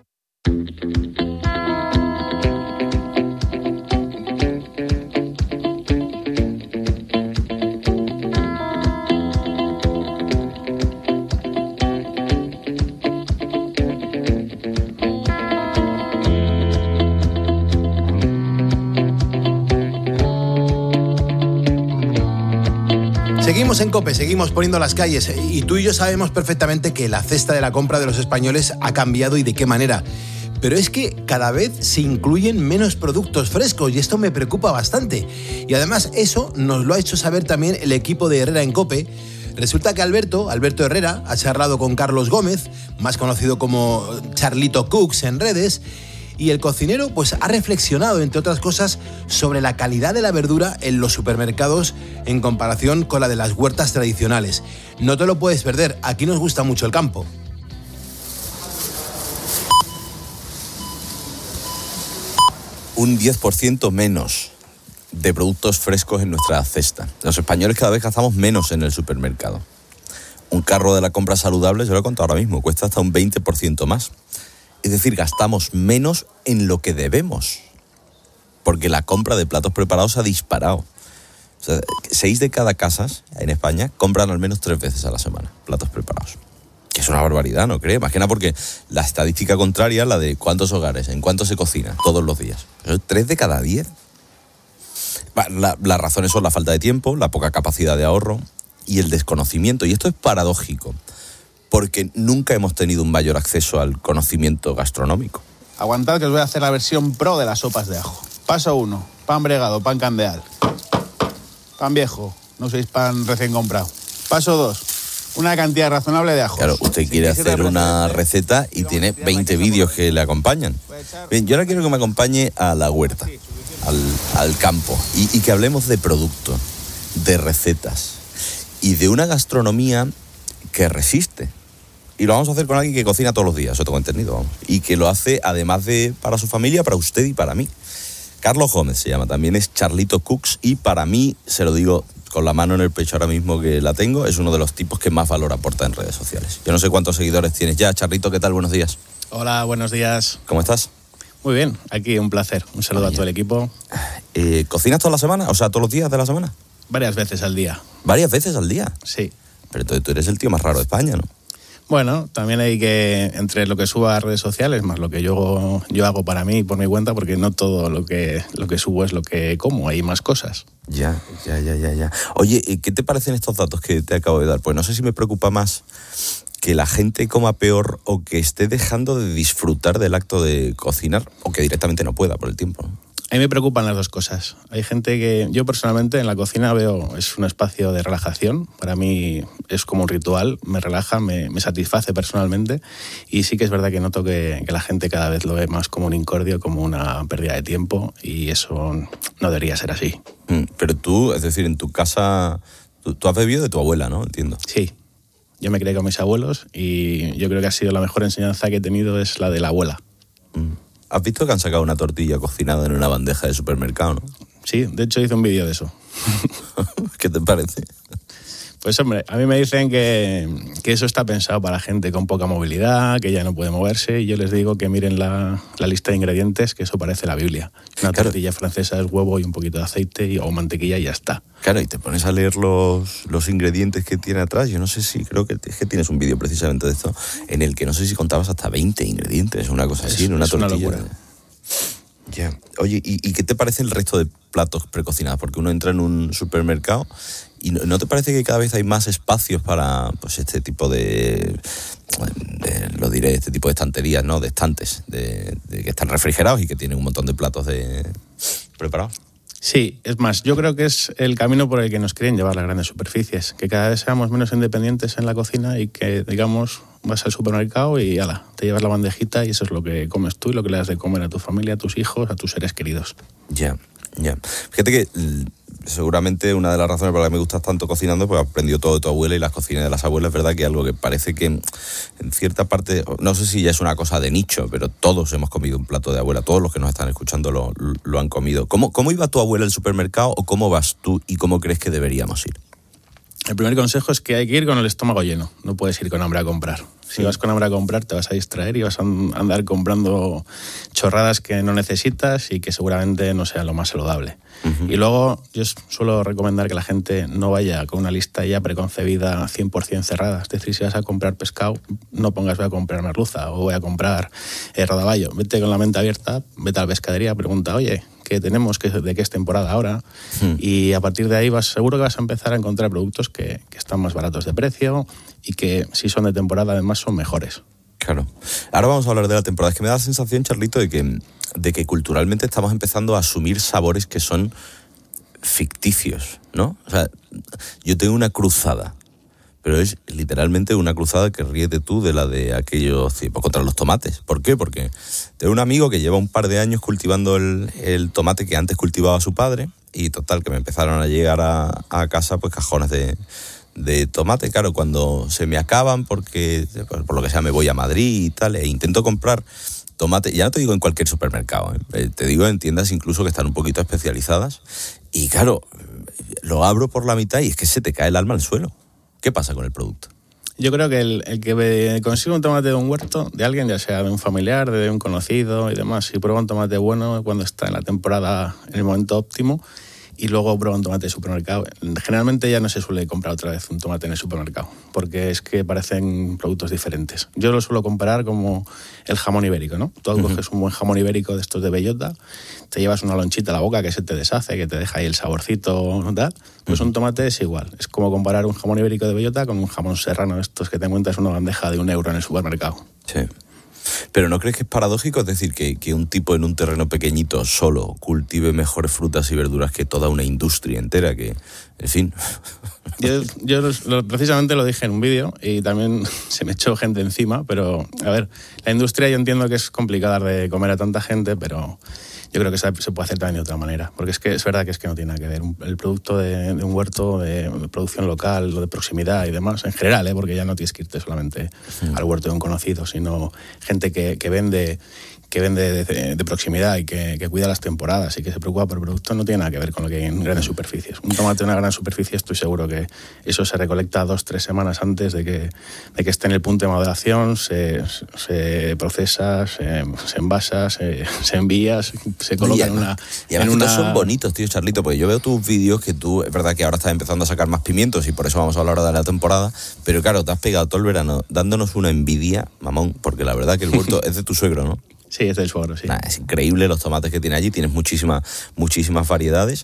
Seguimos en COPE, seguimos poniendo las calles y tú y yo sabemos perfectamente que la cesta de la compra de los españoles ha cambiado y de qué manera. Pero es que cada vez se incluyen menos productos frescos y esto me preocupa bastante. Y además eso nos lo ha hecho saber también el equipo de Herrera en COPE. Resulta que Alberto Herrera ha charlado con Carlos Gómez, más conocido como Charlito Cooks en redes, y el cocinero pues ha reflexionado, entre otras cosas, sobre la calidad de la verdura en los supermercados en comparación con la de las huertas tradicionales. No te lo puedes perder, aquí nos gusta mucho el campo. Un 10% menos de productos frescos en nuestra cesta. Los españoles cada vez gastamos menos en el supermercado. Un carro de la compra saludable, yo lo he contado ahora mismo, cuesta hasta un 20% más. Es decir, gastamos menos en lo que debemos, porque la compra de platos preparados ha disparado. O sea, 6 de cada casas en España compran al menos 3 veces a la semana platos preparados. Que es una barbaridad, ¿no crees? Más que nada porque la estadística contraria, la de cuántos hogares, en cuánto se cocina todos los días. 3 de cada 10. Las razones son la falta de tiempo, la poca capacidad de ahorro y el desconocimiento. Y esto es paradójico, porque nunca hemos tenido un mayor acceso al conocimiento gastronómico. Aguantad que os voy a hacer la versión pro de las sopas de ajo. Paso 1, pan bregado, pan candeal. Pan viejo, no uséis pan recién comprado. Paso 2, una cantidad razonable de ajo. Claro, usted quiere hacer una receta y tiene 20 vídeos que le acompañan. Bien, yo ahora quiero que me acompañe a la huerta, al campo, y que hablemos de productos, de recetas y de una gastronomía que resiste. Y lo vamos a hacer con alguien que cocina todos los días, eso tengo entendido, vamos. Y que lo hace además de para su familia, para usted y para mí. Carlos Gómez se llama, también es Charlito Cooks y para mí, se lo digo con la mano en el pecho ahora mismo que la tengo, es uno de los tipos que más valor aporta en redes sociales. Yo no sé cuántos seguidores tienes ya. Charlito, ¿qué tal? Buenos días. Hola, buenos días. ¿Cómo estás? Muy bien, aquí un placer. Un saludo a todo el equipo. ¿Cocinas toda la semana? O sea, ¿todos los días de la semana? Varias veces al día. ¿Varias veces al día? Sí. Pero entonces tú eres el tío más raro de España, ¿no? Bueno, también hay que, entre lo que subo a redes sociales, más lo que yo hago para mí, por mi cuenta, porque no todo lo que subo es lo que como, hay más cosas. Ya. Oye, ¿qué te parecen estos datos que te acabo de dar? Pues no sé si me preocupa más que la gente coma peor o que esté dejando de disfrutar del acto de cocinar o que directamente no pueda por el tiempo, ¿no? A mí me preocupan las dos cosas. Hay gente que yo personalmente en la cocina veo, es un espacio de relajación. Para mí es como un ritual, me relaja, me satisface personalmente. Y sí que es verdad que noto que la gente cada vez lo ve más como un incordio, como una pérdida de tiempo. Y eso no debería ser así. Pero tú, es decir, en tu casa, tú has bebido de tu abuela, ¿no? Entiendo. Sí. Yo me crié con mis abuelos y yo creo que ha sido la mejor enseñanza que he tenido es la de la abuela. ¿Has visto que han sacado una tortilla cocinada en una bandeja de supermercado, no? Sí, de hecho hice un vídeo de eso. ¿Qué te parece? Pues hombre, a mí me dicen que eso está pensado para gente con poca movilidad, que ya no puede moverse, y yo les digo que miren la lista de ingredientes, que eso parece la Biblia. Una tortilla francesa es huevo y un poquito de aceite o mantequilla y ya está. Claro, y te pones a leer los ingredientes que tiene atrás. Yo no sé si, creo que tienes un vídeo precisamente de esto, en el que no sé si contabas hasta 20 ingredientes, una cosa así, en una tortilla. Una locura. Ya. Oye, ¿y qué te parece el resto de platos precocinados? Porque uno entra en un supermercado y ¿no te parece que cada vez hay más espacios para pues este tipo de este tipo de estanterías, ¿no? De estantes, de que están refrigerados y que tienen un montón de platos preparados? Sí, es más, yo creo que es el camino por el que nos quieren llevar las grandes superficies, que cada vez seamos menos independientes en la cocina y que, digamos, vas al supermercado y ala, te llevas la bandejita y eso es lo que comes tú y lo que le das de comer a tu familia, a tus hijos, a tus seres queridos. Ya. Fíjate que seguramente una de las razones por las que me gustas tanto cocinando, pues has aprendido todo de tu abuela y las cocinas de las abuelas, es verdad que es algo que parece que en cierta parte, no sé si ya es una cosa de nicho, pero todos hemos comido un plato de abuela, todos los que nos están escuchando lo han comido. ¿Cómo iba tu abuela al supermercado o cómo vas tú y cómo crees que deberíamos ir? El primer consejo es que hay que ir con el estómago lleno, no puedes ir con hambre a comprar. Si vas con hambre a comprar te vas a distraer y vas a andar comprando chorradas que no necesitas y que seguramente no sea lo más saludable. Y luego yo suelo recomendar que la gente no vaya con una lista ya preconcebida 100% cerrada. Es decir, si vas a comprar pescado, no pongas voy a comprar merluza o voy a comprar rodaballo. Vete con la mente abierta, vete a la pescadería, pregunta, oye, ¿qué tenemos? ¿De qué es temporada ahora? Y a partir de ahí seguro que vas a empezar a encontrar productos que están más baratos de precio y que si son de temporada además son mejores. Claro. Ahora vamos a hablar de la temporada. Es que me da la sensación, Charlito, de que culturalmente estamos empezando a asumir sabores que son ficticios, ¿no? O sea, yo tengo una cruzada, pero es literalmente una cruzada que ríete tú de la de aquellos tiempos contra los tomates. ¿Por qué? Porque tengo un amigo que lleva un par de años cultivando el tomate que antes cultivaba su padre y total, que me empezaron a llegar a casa pues cajones de tomate. Claro, cuando se me acaban porque por lo que sea me voy a Madrid y tal, e intento comprar tomate, ya no te digo en cualquier supermercado, te digo en tiendas incluso que están un poquito especializadas, y claro, lo abro por la mitad y es que se te cae el alma al suelo. ¿Qué pasa con el producto? Yo creo que el que consigue un tomate de un huerto, de alguien, ya sea de un familiar, de un conocido y demás, si prueba un tomate bueno cuando está en la temporada, en el momento óptimo, y luego prueba un tomate de supermercado, generalmente ya no se suele comprar otra vez un tomate en el supermercado, porque es que parecen productos diferentes. Yo lo suelo comparar como el jamón ibérico, ¿no? Tú coges un buen jamón ibérico de estos de bellota, te llevas una lonchita a la boca que se te deshace, que te deja ahí el saborcito, tal. Pues un tomate es igual. Es como comparar un jamón ibérico de bellota con un jamón serrano de estos que te encuentras en una bandeja de €1 en el supermercado. Sí. Pero ¿no crees que es paradójico? Es decir, que un tipo en un terreno pequeñito solo cultive mejores frutas y verduras que toda una industria entera, que, en fin... Yo precisamente lo dije en un vídeo y también se me echó gente encima, pero, a ver, la industria yo entiendo que es complicada de comer a tanta gente, pero... yo creo que se puede hacer también de otra manera, porque es verdad que no tiene nada que ver. El producto de un huerto, de producción local, o de proximidad y demás, en general, porque ya no tienes que irte solamente al huerto de un conocido, sino gente que vende de proximidad y que cuida las temporadas y que se preocupa por el producto, no tiene nada que ver con lo que hay en grandes superficies. Un tomate en una gran superficie, estoy seguro que eso se recolecta 2-3 semanas antes de que esté en el punto de maduración, se procesa, se envasa, se envía, se coloca en una... Y además son bonitos, tío, Charlito, porque yo veo tus vídeos que tú, es verdad que ahora estás empezando a sacar más pimientos y por eso vamos a hablar ahora de la temporada, pero claro, te has pegado todo el verano dándonos una envidia, mamón, porque la verdad que el huerto es de tu suegro, ¿no? Sí, es del suegro, sí. Es increíble los tomates que tiene allí, tienes muchísimas variedades.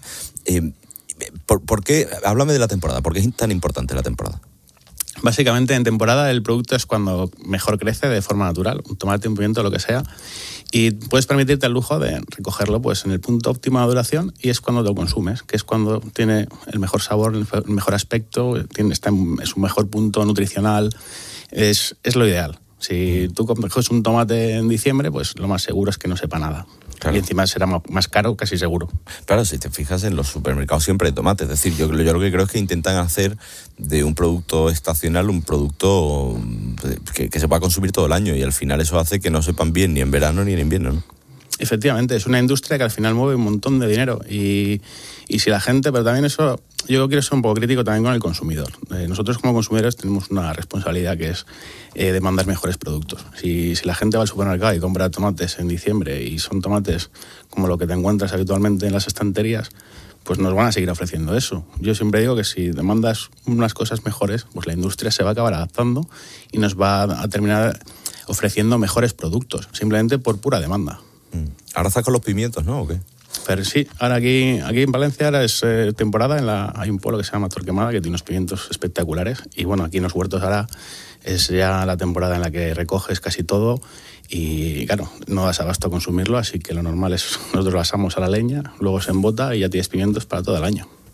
¿Por qué? Háblame de la temporada, ¿por qué es tan importante la temporada? Básicamente en temporada el producto es cuando mejor crece de forma natural, un tomate, un pimiento, lo que sea, y puedes permitirte el lujo de recogerlo pues en el punto óptimo de maduración y es cuando lo consumes, que es cuando tiene el mejor sabor, el mejor aspecto, es un mejor punto nutricional, es lo ideal. Si tú coges un tomate en diciembre, pues lo más seguro es que no sepa nada. Claro. Y encima será más caro, casi seguro. Claro, si te fijas en los supermercados siempre hay tomate. Es decir, yo lo que creo es que intentan hacer de un producto estacional un producto que se pueda consumir todo el año y al final eso hace que no sepan bien ni en verano ni en invierno, ¿no? Efectivamente, es una industria que al final mueve un montón de dinero y si la gente, pero también eso, yo quiero ser un poco crítico también con el consumidor. Nosotros como consumidores tenemos una responsabilidad que es demandar mejores productos. Si la gente va al supermercado y compra tomates en diciembre y son tomates como lo que te encuentras habitualmente en las estanterías, pues nos van a seguir ofreciendo eso. Yo siempre digo que si demandas unas cosas mejores, pues la industria se va a acabar adaptando y nos va a terminar ofreciendo mejores productos, simplemente por pura demanda. Ahora estás con los pimientos, ¿no? ¿O qué? Pero sí, ahora aquí en Valencia ahora es temporada, hay un pueblo que se llama Torquemada que tiene unos pimientos espectaculares y bueno, aquí en los huertos ahora es ya la temporada en la que recoges casi todo y claro, no das abasto a consumirlo, así que lo normal es nosotros lo asamos a la leña, luego se embota y ya tienes pimientos para todo el año.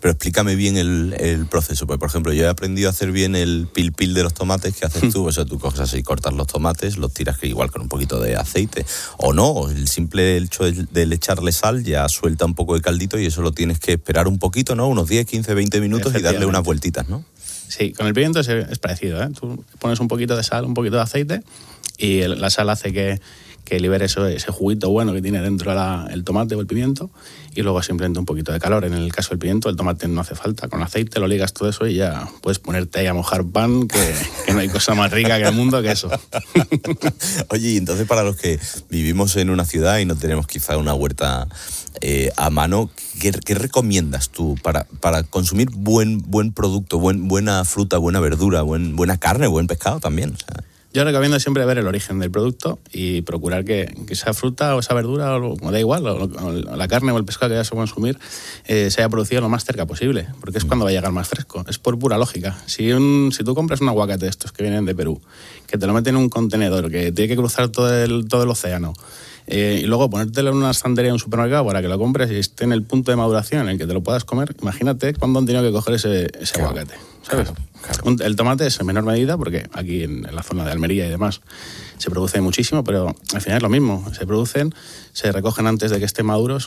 pero explícame bien el proceso. Pues, por ejemplo, yo he aprendido a hacer bien el pil de los tomates que haces tú. O sea, tú coges así, cortas los tomates, los tiras que igual con un poquito de aceite. O no, el simple hecho de echarle sal ya suelta un poco de caldito y eso lo tienes que esperar un poquito, ¿no? Unos 10, 15, 20 minutos y darle unas vueltitas, ¿no? Sí, con el pimiento es parecido, ¿eh? Tú pones un poquito de sal, un poquito de aceite y la sal hace que libere ese juguito bueno que tiene dentro el tomate o el pimiento, y luego simplemente un poquito de calor. En el caso del pimiento, el tomate no hace falta. Con aceite lo ligas todo eso y ya puedes ponerte ahí a mojar pan, que no hay cosa más rica que el mundo que eso. Oye, y entonces para los que vivimos en una ciudad y no tenemos quizá una huerta a mano, ¿qué recomiendas tú para consumir buen producto, buena fruta, buena verdura, buena carne, buen pescado también? O sea, yo recomiendo siempre ver el origen del producto y procurar que esa fruta o esa verdura, o da igual, o la carne o el pescado que vayas a consumir, se haya producido lo más cerca posible, porque es cuando va a llegar más fresco. Es por pura lógica. Si tú compras un aguacate de estos que vienen de Perú, que te lo meten en un contenedor, que tiene que cruzar todo el océano, y luego ponértelo en una estantería en un supermercado para que lo compres y esté en el punto de maduración en el que te lo puedas comer, imagínate cuándo han tenido que coger ese aguacate, ¿sabes? Claro. El tomate es en menor medida, porque aquí en la zona de Almería y demás se produce muchísimo, pero al final es lo mismo. Se recogen antes de que estén maduros,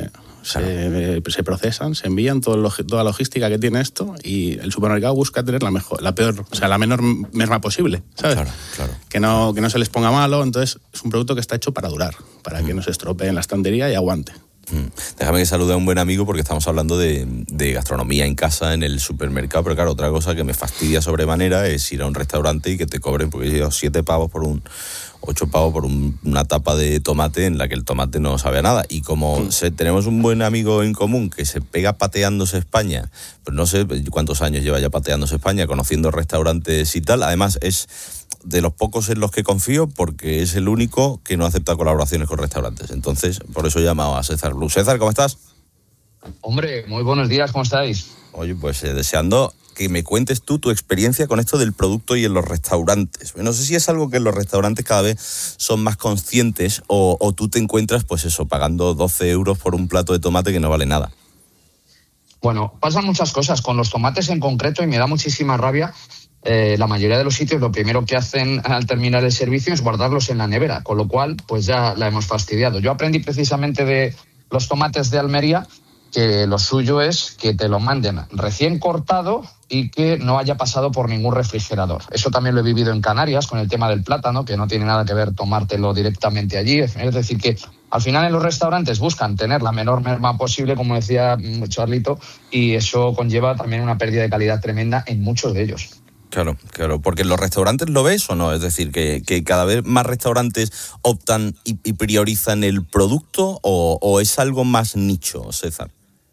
se procesan, se envían, toda la logística que tiene esto, y el supermercado busca tener la menor merma posible, ¿sabes? Claro. Que no se les ponga malo. Entonces es un producto que está hecho para durar, para que no se estropee en la estantería y aguante. Déjame que salude a un buen amigo, porque estamos hablando de gastronomía en casa, en el supermercado, pero claro, otra cosa que me fastidia sobremanera es ir a un restaurante y que te cobren, porque yo 8 pavos por una tapa de tomate en la que el tomate no sabe a nada. Y como tenemos un buen amigo en común que se pega pateándose España, pues no sé cuántos años lleva ya pateándose España, conociendo restaurantes y tal. Además es de los pocos en los que confío, porque es el único que no acepta colaboraciones con restaurantes. Entonces, por eso he llamado a César Blue. César, ¿cómo estás? Hombre, muy buenos días, ¿cómo estáis? Oye, pues deseando que me cuentes tú tu experiencia con esto del producto y en los restaurantes. No sé si es algo que en los restaurantes cada vez son más conscientes, o tú te encuentras, pues eso, pagando 12 euros por un plato de tomate que no vale nada. Bueno, pasan muchas cosas con los tomates en concreto, y me da muchísima rabia. La mayoría de los sitios lo primero que hacen al terminar el servicio es guardarlos en la nevera, con lo cual pues ya la hemos fastidiado. Yo aprendí precisamente de los tomates de Almería que lo suyo es que te lo manden recién cortado y que no haya pasado por ningún refrigerador. Eso también lo he vivido en Canarias con el tema del plátano, que no tiene nada que ver tomártelo directamente allí. Es decir, que al final en los restaurantes buscan tener la menor merma posible, como decía Charlito, y eso conlleva también una pérdida de calidad tremenda en muchos de ellos. Claro, porque en los restaurantes lo ves o no, es decir, que cada vez más restaurantes optan y priorizan el producto, o es algo más nicho, César.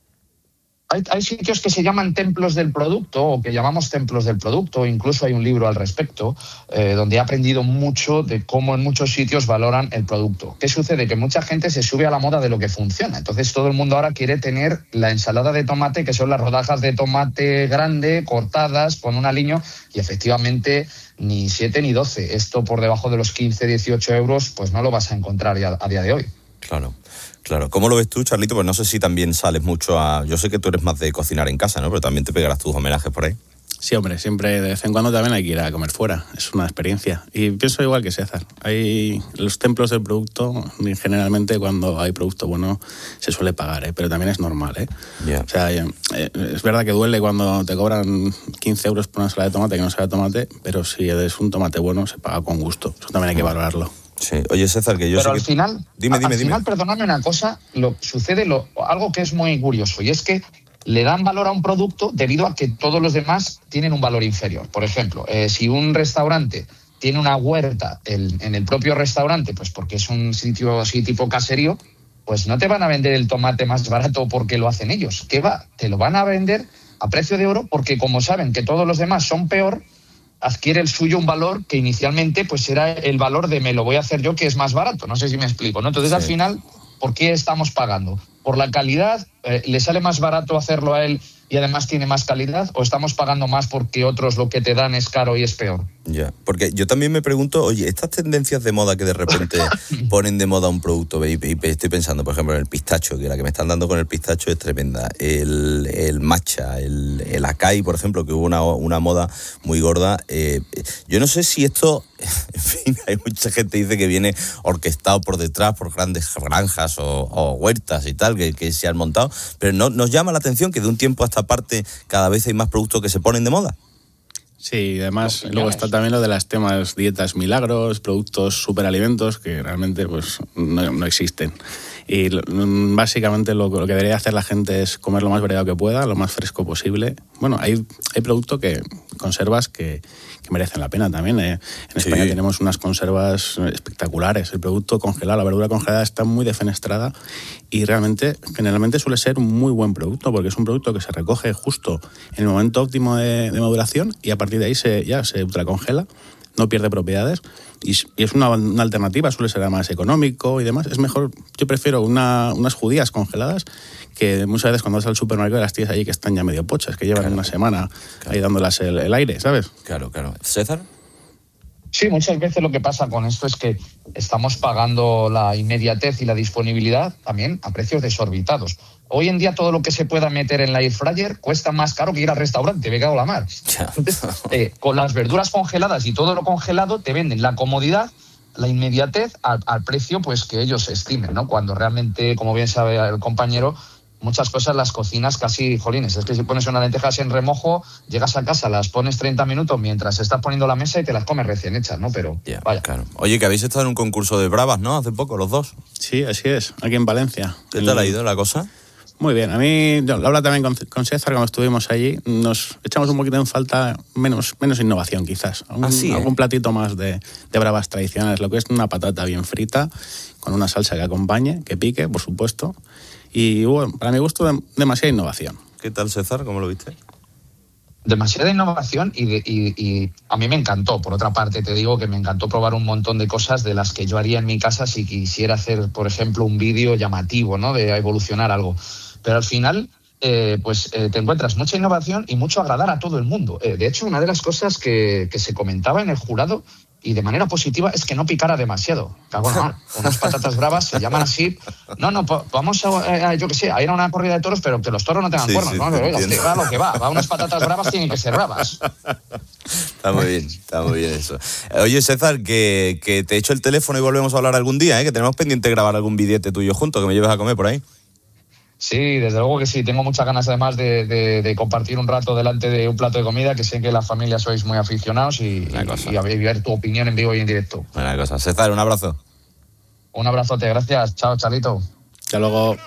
Hay sitios que se llaman templos del producto, o que llamamos templos del producto, incluso hay un libro al respecto, donde he aprendido mucho de cómo en muchos sitios valoran el producto. ¿Qué sucede? Que mucha gente se sube a la moda de lo que funciona. Entonces todo el mundo ahora quiere tener la ensalada de tomate, que son las rodajas de tomate grande, cortadas, con un aliño, y efectivamente ni 7 ni 12. Esto por debajo de los 15, 18 euros, pues no lo vas a encontrar ya a día de hoy. Claro. ¿Cómo lo ves tú, Charlito? Pues no sé si también sales mucho yo sé que tú eres más de cocinar en casa, ¿no? Pero también te pegarás tus homenajes por ahí. Sí, hombre, siempre de vez en cuando también hay que ir a comer fuera. Es una experiencia. Y pienso igual que César. Hay los templos del producto, generalmente cuando hay producto bueno se suele pagar, pero también es normal, Yeah. O sea, es verdad que duele cuando te cobran 15 euros por una ensalada de tomate que no sabe a tomate, pero si es un tomate bueno se paga con gusto. Eso también hay que valorarlo. Sí. Oye, César, que yo pero sé al que... final, Dime. perdóname una cosa, sucede algo que es muy curioso, y es que le dan valor a un producto debido a que todos los demás tienen un valor inferior. Por ejemplo, si un restaurante tiene una huerta en el propio restaurante, pues porque es un sitio así tipo caserío, pues no te van a vender el tomate más barato porque lo hacen ellos. ¿Qué va? Te lo van a vender a precio de oro, porque como saben que todos los demás son peor, adquiere el suyo un valor que inicialmente pues era el valor de me lo voy a hacer yo, que es más barato. No sé si me explico, ¿no? Entonces, sí. Al final, ¿por qué estamos pagando? Por la calidad, le sale más barato hacerlo a él y además tiene más calidad, o estamos pagando más porque otros lo que te dan es caro y es peor? Ya, porque yo también me pregunto, oye, estas tendencias de moda que de repente ponen de moda un producto, y estoy pensando, por ejemplo, en el pistacho, que la que me están dando con el pistacho es tremenda, el matcha, el acai, por ejemplo, que hubo una moda muy gorda. Yo no sé si esto, en fin, hay mucha gente que dice que viene orquestado por detrás por grandes granjas o huertas y tal, que se han montado, pero no nos llama la atención que de un tiempo a esta parte cada vez hay más productos que se ponen de moda. Sí, además luego está también lo de las temas dietas milagros, productos superalimentos que realmente pues no existen. Y básicamente lo que debería hacer la gente es comer lo más variado que pueda, lo más fresco posible. Bueno, hay productos conservas que merecen la pena también. En España tenemos unas conservas espectaculares. El producto congelado, la verdura congelada está muy defenestrada y generalmente suele ser un muy buen producto porque es un producto que se recoge justo en el momento óptimo de maduración y a partir de ahí se ultracongela, no pierde propiedades y es una alternativa, suele ser más económico y demás. Es mejor, yo prefiero unas judías congeladas que muchas veces cuando vas al supermercado las tienes allí que están ya medio pochas, que llevan una semana ahí dándolas el aire, ¿sabes? Claro. ¿César? Sí, muchas veces lo que pasa con esto es que estamos pagando la inmediatez y la disponibilidad también a precios desorbitados. Hoy en día todo lo que se pueda meter en la air fryer cuesta más caro que ir al restaurante, me cago en la mar. Entonces, con las verduras congeladas y todo lo congelado te venden la comodidad, la inmediatez al precio pues que ellos estimen, ¿no? Cuando realmente, como bien sabe el compañero, muchas cosas las cocinas casi, jolines, es que si pones unas lentejas en remojo, llegas a casa, las pones 30 minutos mientras estás poniendo la mesa y te las comes recién hechas, ¿no? Pero vaya. Claro. Oye, que habéis estado en un concurso de bravas, ¿no? Hace poco, los dos. Sí, así es, aquí en Valencia. ¿Qué tal ha ido la cosa? Muy bien, a mí, yo lo habla también con César cuando estuvimos allí, nos echamos un poquito en falta menos innovación quizás, algún platito más de bravas tradicionales, lo que es una patata bien frita, con una salsa que acompañe, que pique, por supuesto, y bueno, para mi gusto demasiada innovación. ¿Qué tal, César? ¿Cómo lo viste? Demasiada innovación y a mí me encantó. Por otra parte, te digo que me encantó probar un montón de cosas de las que yo haría en mi casa si quisiera hacer, por ejemplo, un vídeo llamativo, ¿no? De evolucionar algo. Pero al final, te encuentras mucha innovación y mucho agradar a todo el mundo. De hecho, una de las cosas que se comentaba en el jurado, y de manera positiva, es que no picara demasiado. Cago en la mar. Unas patatas bravas se llaman así. Vamos yo qué sé, a ir a una corrida de toros, pero que los toros no tengan cuernos, ¿no? Oiga, usted va lo que va. Unas patatas bravas tienen que ser bravas. Está muy bien eso. Oye, César, que te echo el teléfono y volvemos a hablar algún día, que tenemos pendiente grabar algún billete tuyo junto, que me lleves a comer por ahí. Sí, desde luego que sí. Tengo muchas ganas además de compartir un rato delante de un plato de comida, que sé que la familia sois muy aficionados y a ver tu opinión en vivo y en directo. Buena cosa. César, un abrazo. Un abrazote, gracias. Chao, Charlito. Hasta luego.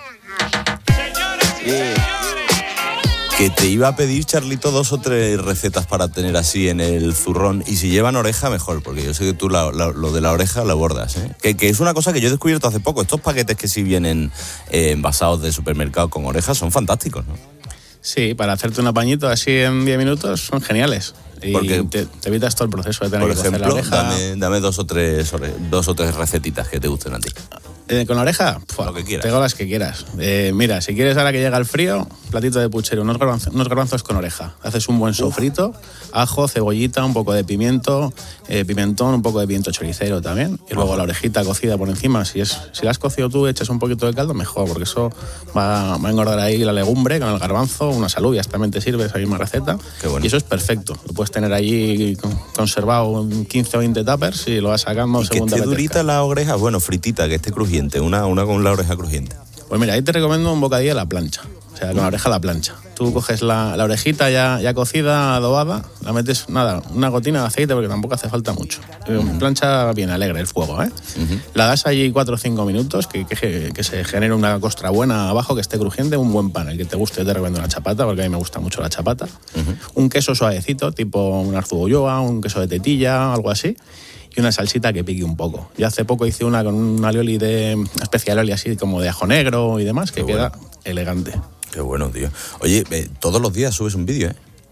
Que te iba a pedir, Charlito, 2 o 3 recetas para tener así en el zurrón. Y si llevan oreja, mejor, porque yo sé que tú lo de la oreja lo bordas, ¿eh? Que es una cosa que yo he descubierto hace poco. Estos paquetes que sí vienen envasados de supermercado con orejas son fantásticos, ¿no? Sí, para hacerte un apañito así en 10 minutos son geniales. Y porque, te evitas todo el proceso de tener que cocer la oreja. Por ejemplo, dame 2 o 3 recetitas que te gusten a ti. ¿Con la oreja? Lo que quieras. Tengo las que quieras. Mira, si quieres ahora que llega el frío, platito de puchero, unos garbanzos con oreja. Haces un buen sofrito, ajo, cebollita, un poco de pimiento, pimentón, un poco de pimiento choricero también. Y luego la orejita cocida por encima. Si la has cocido tú, echas un poquito de caldo, mejor, porque eso va a engordar ahí la legumbre con el garbanzo, unas alubias también te sirve esa misma receta. Qué bueno. Y eso es perfecto. Lo puedes tener allí conservado en 15 o 20 tuppers y lo vas sacando según te apetezca. ¿Y que esté durita la oreja? Bueno, fritita, que esté crujiente. Una con la oreja crujiente. Pues mira, ahí te recomiendo un bocadillo a la plancha. O sea, con la oreja a la plancha. Tú coges la orejita ya cocida, adobada, la metes, una gotina de aceite porque tampoco hace falta mucho. Plancha bien alegre el fuego, ¿eh? La das allí 4 o 5 minutos, que se genere una costra buena abajo, que esté crujiente, un buen pan, el que te guste. Yo te recomiendo una chapata, porque a mí me gusta mucho la chapata. Un queso suavecito, tipo un arzugolloa, un queso de tetilla, algo así. Y una salsita que pique un poco. Yo hace poco hice una con un alioli una especie de alioli así como de ajo negro y demás, que queda elegante. Qué bueno, tío. Oye, todos los días subes un vídeo, ¿eh?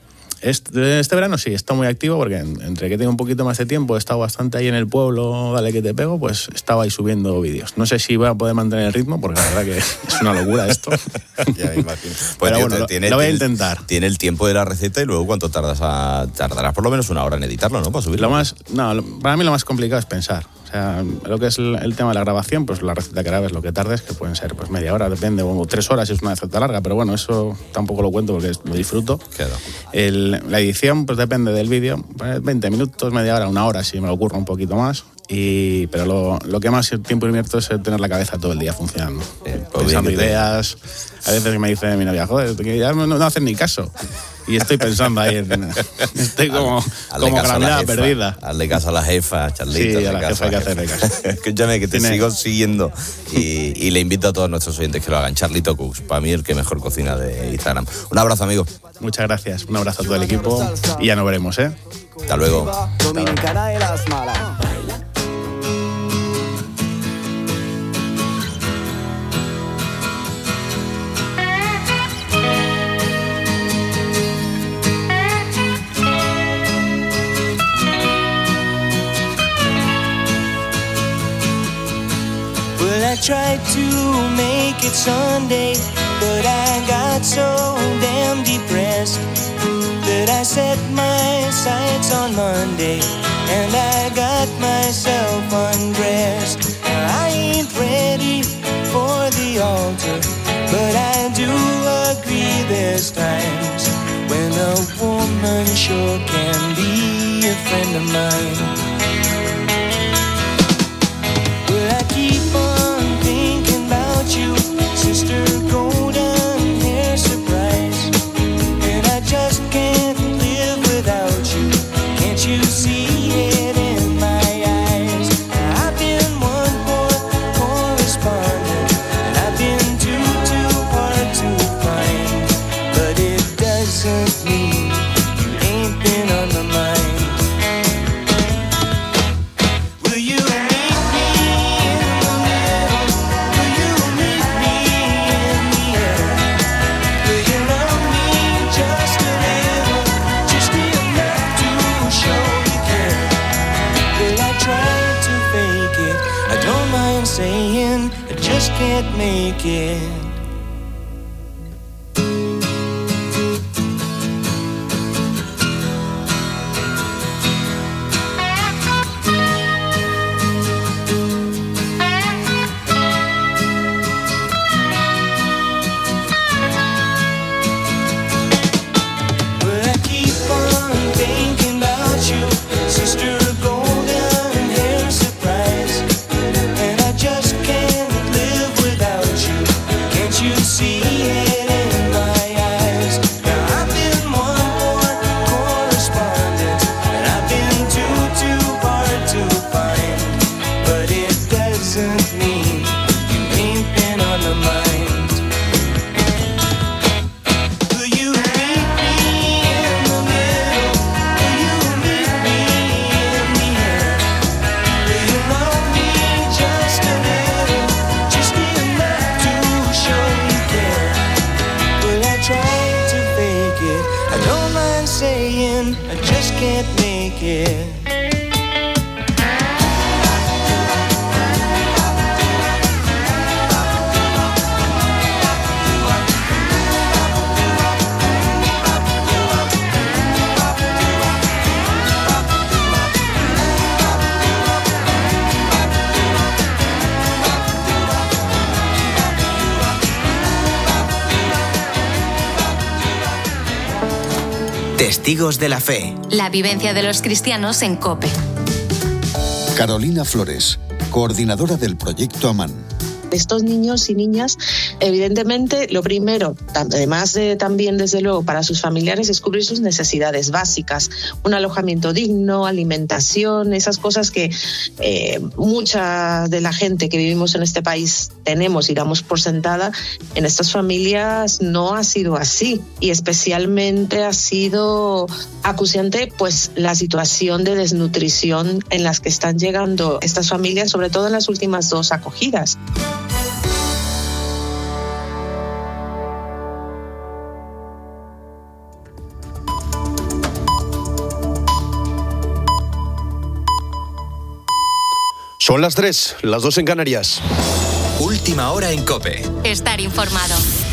Este verano sí, he estado muy activo porque entre que tengo un poquito más de tiempo, he estado bastante ahí en el pueblo, dale que te pego, pues estaba ahí subiendo vídeos. No sé si voy a poder mantener el ritmo porque la verdad que es una locura esto. Ya me imagino. Pues pero bueno, lo voy a intentar. Tiene el tiempo de la receta y luego cuánto tardarás por lo menos una hora en editarlo, ¿no? Para subirlo. Para mí lo más complicado es pensar. O sea, lo que es el tema de la grabación, pues la receta que grabes, lo que tardes, que pueden ser pues media hora, depende, o 3 horas si es una receta larga, pero bueno, eso tampoco lo cuento porque lo disfruto. Claro. La edición, pues depende del vídeo, 20 minutos, media hora, una hora, si me lo ocurre un poquito más. Pero lo que más tiempo invierto es tener la cabeza todo el día funcionando, pensando ideas. A veces me dice mi novia, joder, que ya no hacen ni caso. Y estoy pensando ahí estoy como la mirada perdida. Hazle caso a la jefa, Charlito. Sí, a la jefa hay que hacerle caso. Escúchame, que te sigo siguiendo y le invito a todos nuestros oyentes que lo hagan. Charlito Cooks, para mí el que mejor cocina de Instagram. Un abrazo, amigo. Muchas gracias, un abrazo a todo el equipo y ya nos veremos, ¿eh? Hasta luego. Dominicana de las malas. I tried to make it Sunday, but I got so damn depressed that I set my sights on Monday and I got myself undressed. I ain't ready for the altar, but I do agree there's times when a woman sure can be a friend of mine. But I keep on thinking about you, sister golden hair surprise, and I just can't live without you. Can't you see it in my eyes? I've been one poor correspondent, and I've been too hard to find, but it doesn't mean you ain't been on my mind. Will you meet me in the middle? Will you meet me in the air? Will you love me just a little, just enough to show you care? Will I try to fake it? I don't mind saying I just can't make it. But I keep on thinking about you, sister golden hair surprise, and I just can't live without you. Can't you see it in my eyes? Now I've been one more correspondent, and I've been too hard to find, but it doesn't mean you ain't been on the mind. Will you meet me in the middle? Will you meet me in the air? Will you love me just a little, just enough to show you care? Will I try to fake it? I don't mind saying I just can't make it. Testigos de la Fe. La vivencia de los cristianos en COPE. Carolina Flores, coordinadora del proyecto Amán. Estos niños y niñas, evidentemente, lo primero, además de también, desde luego, para sus familiares, es cubrir sus necesidades básicas, un alojamiento digno, alimentación, esas cosas que mucha de la gente que vivimos en este país tenemos y damos por sentada. En estas familias no ha sido así, y especialmente ha sido acuciante pues la situación de desnutrición en las que están llegando estas familias, sobre todo en las últimas 2 acogidas. Son las 3, las 2 en Canarias. Última hora en COPE. Estar informado.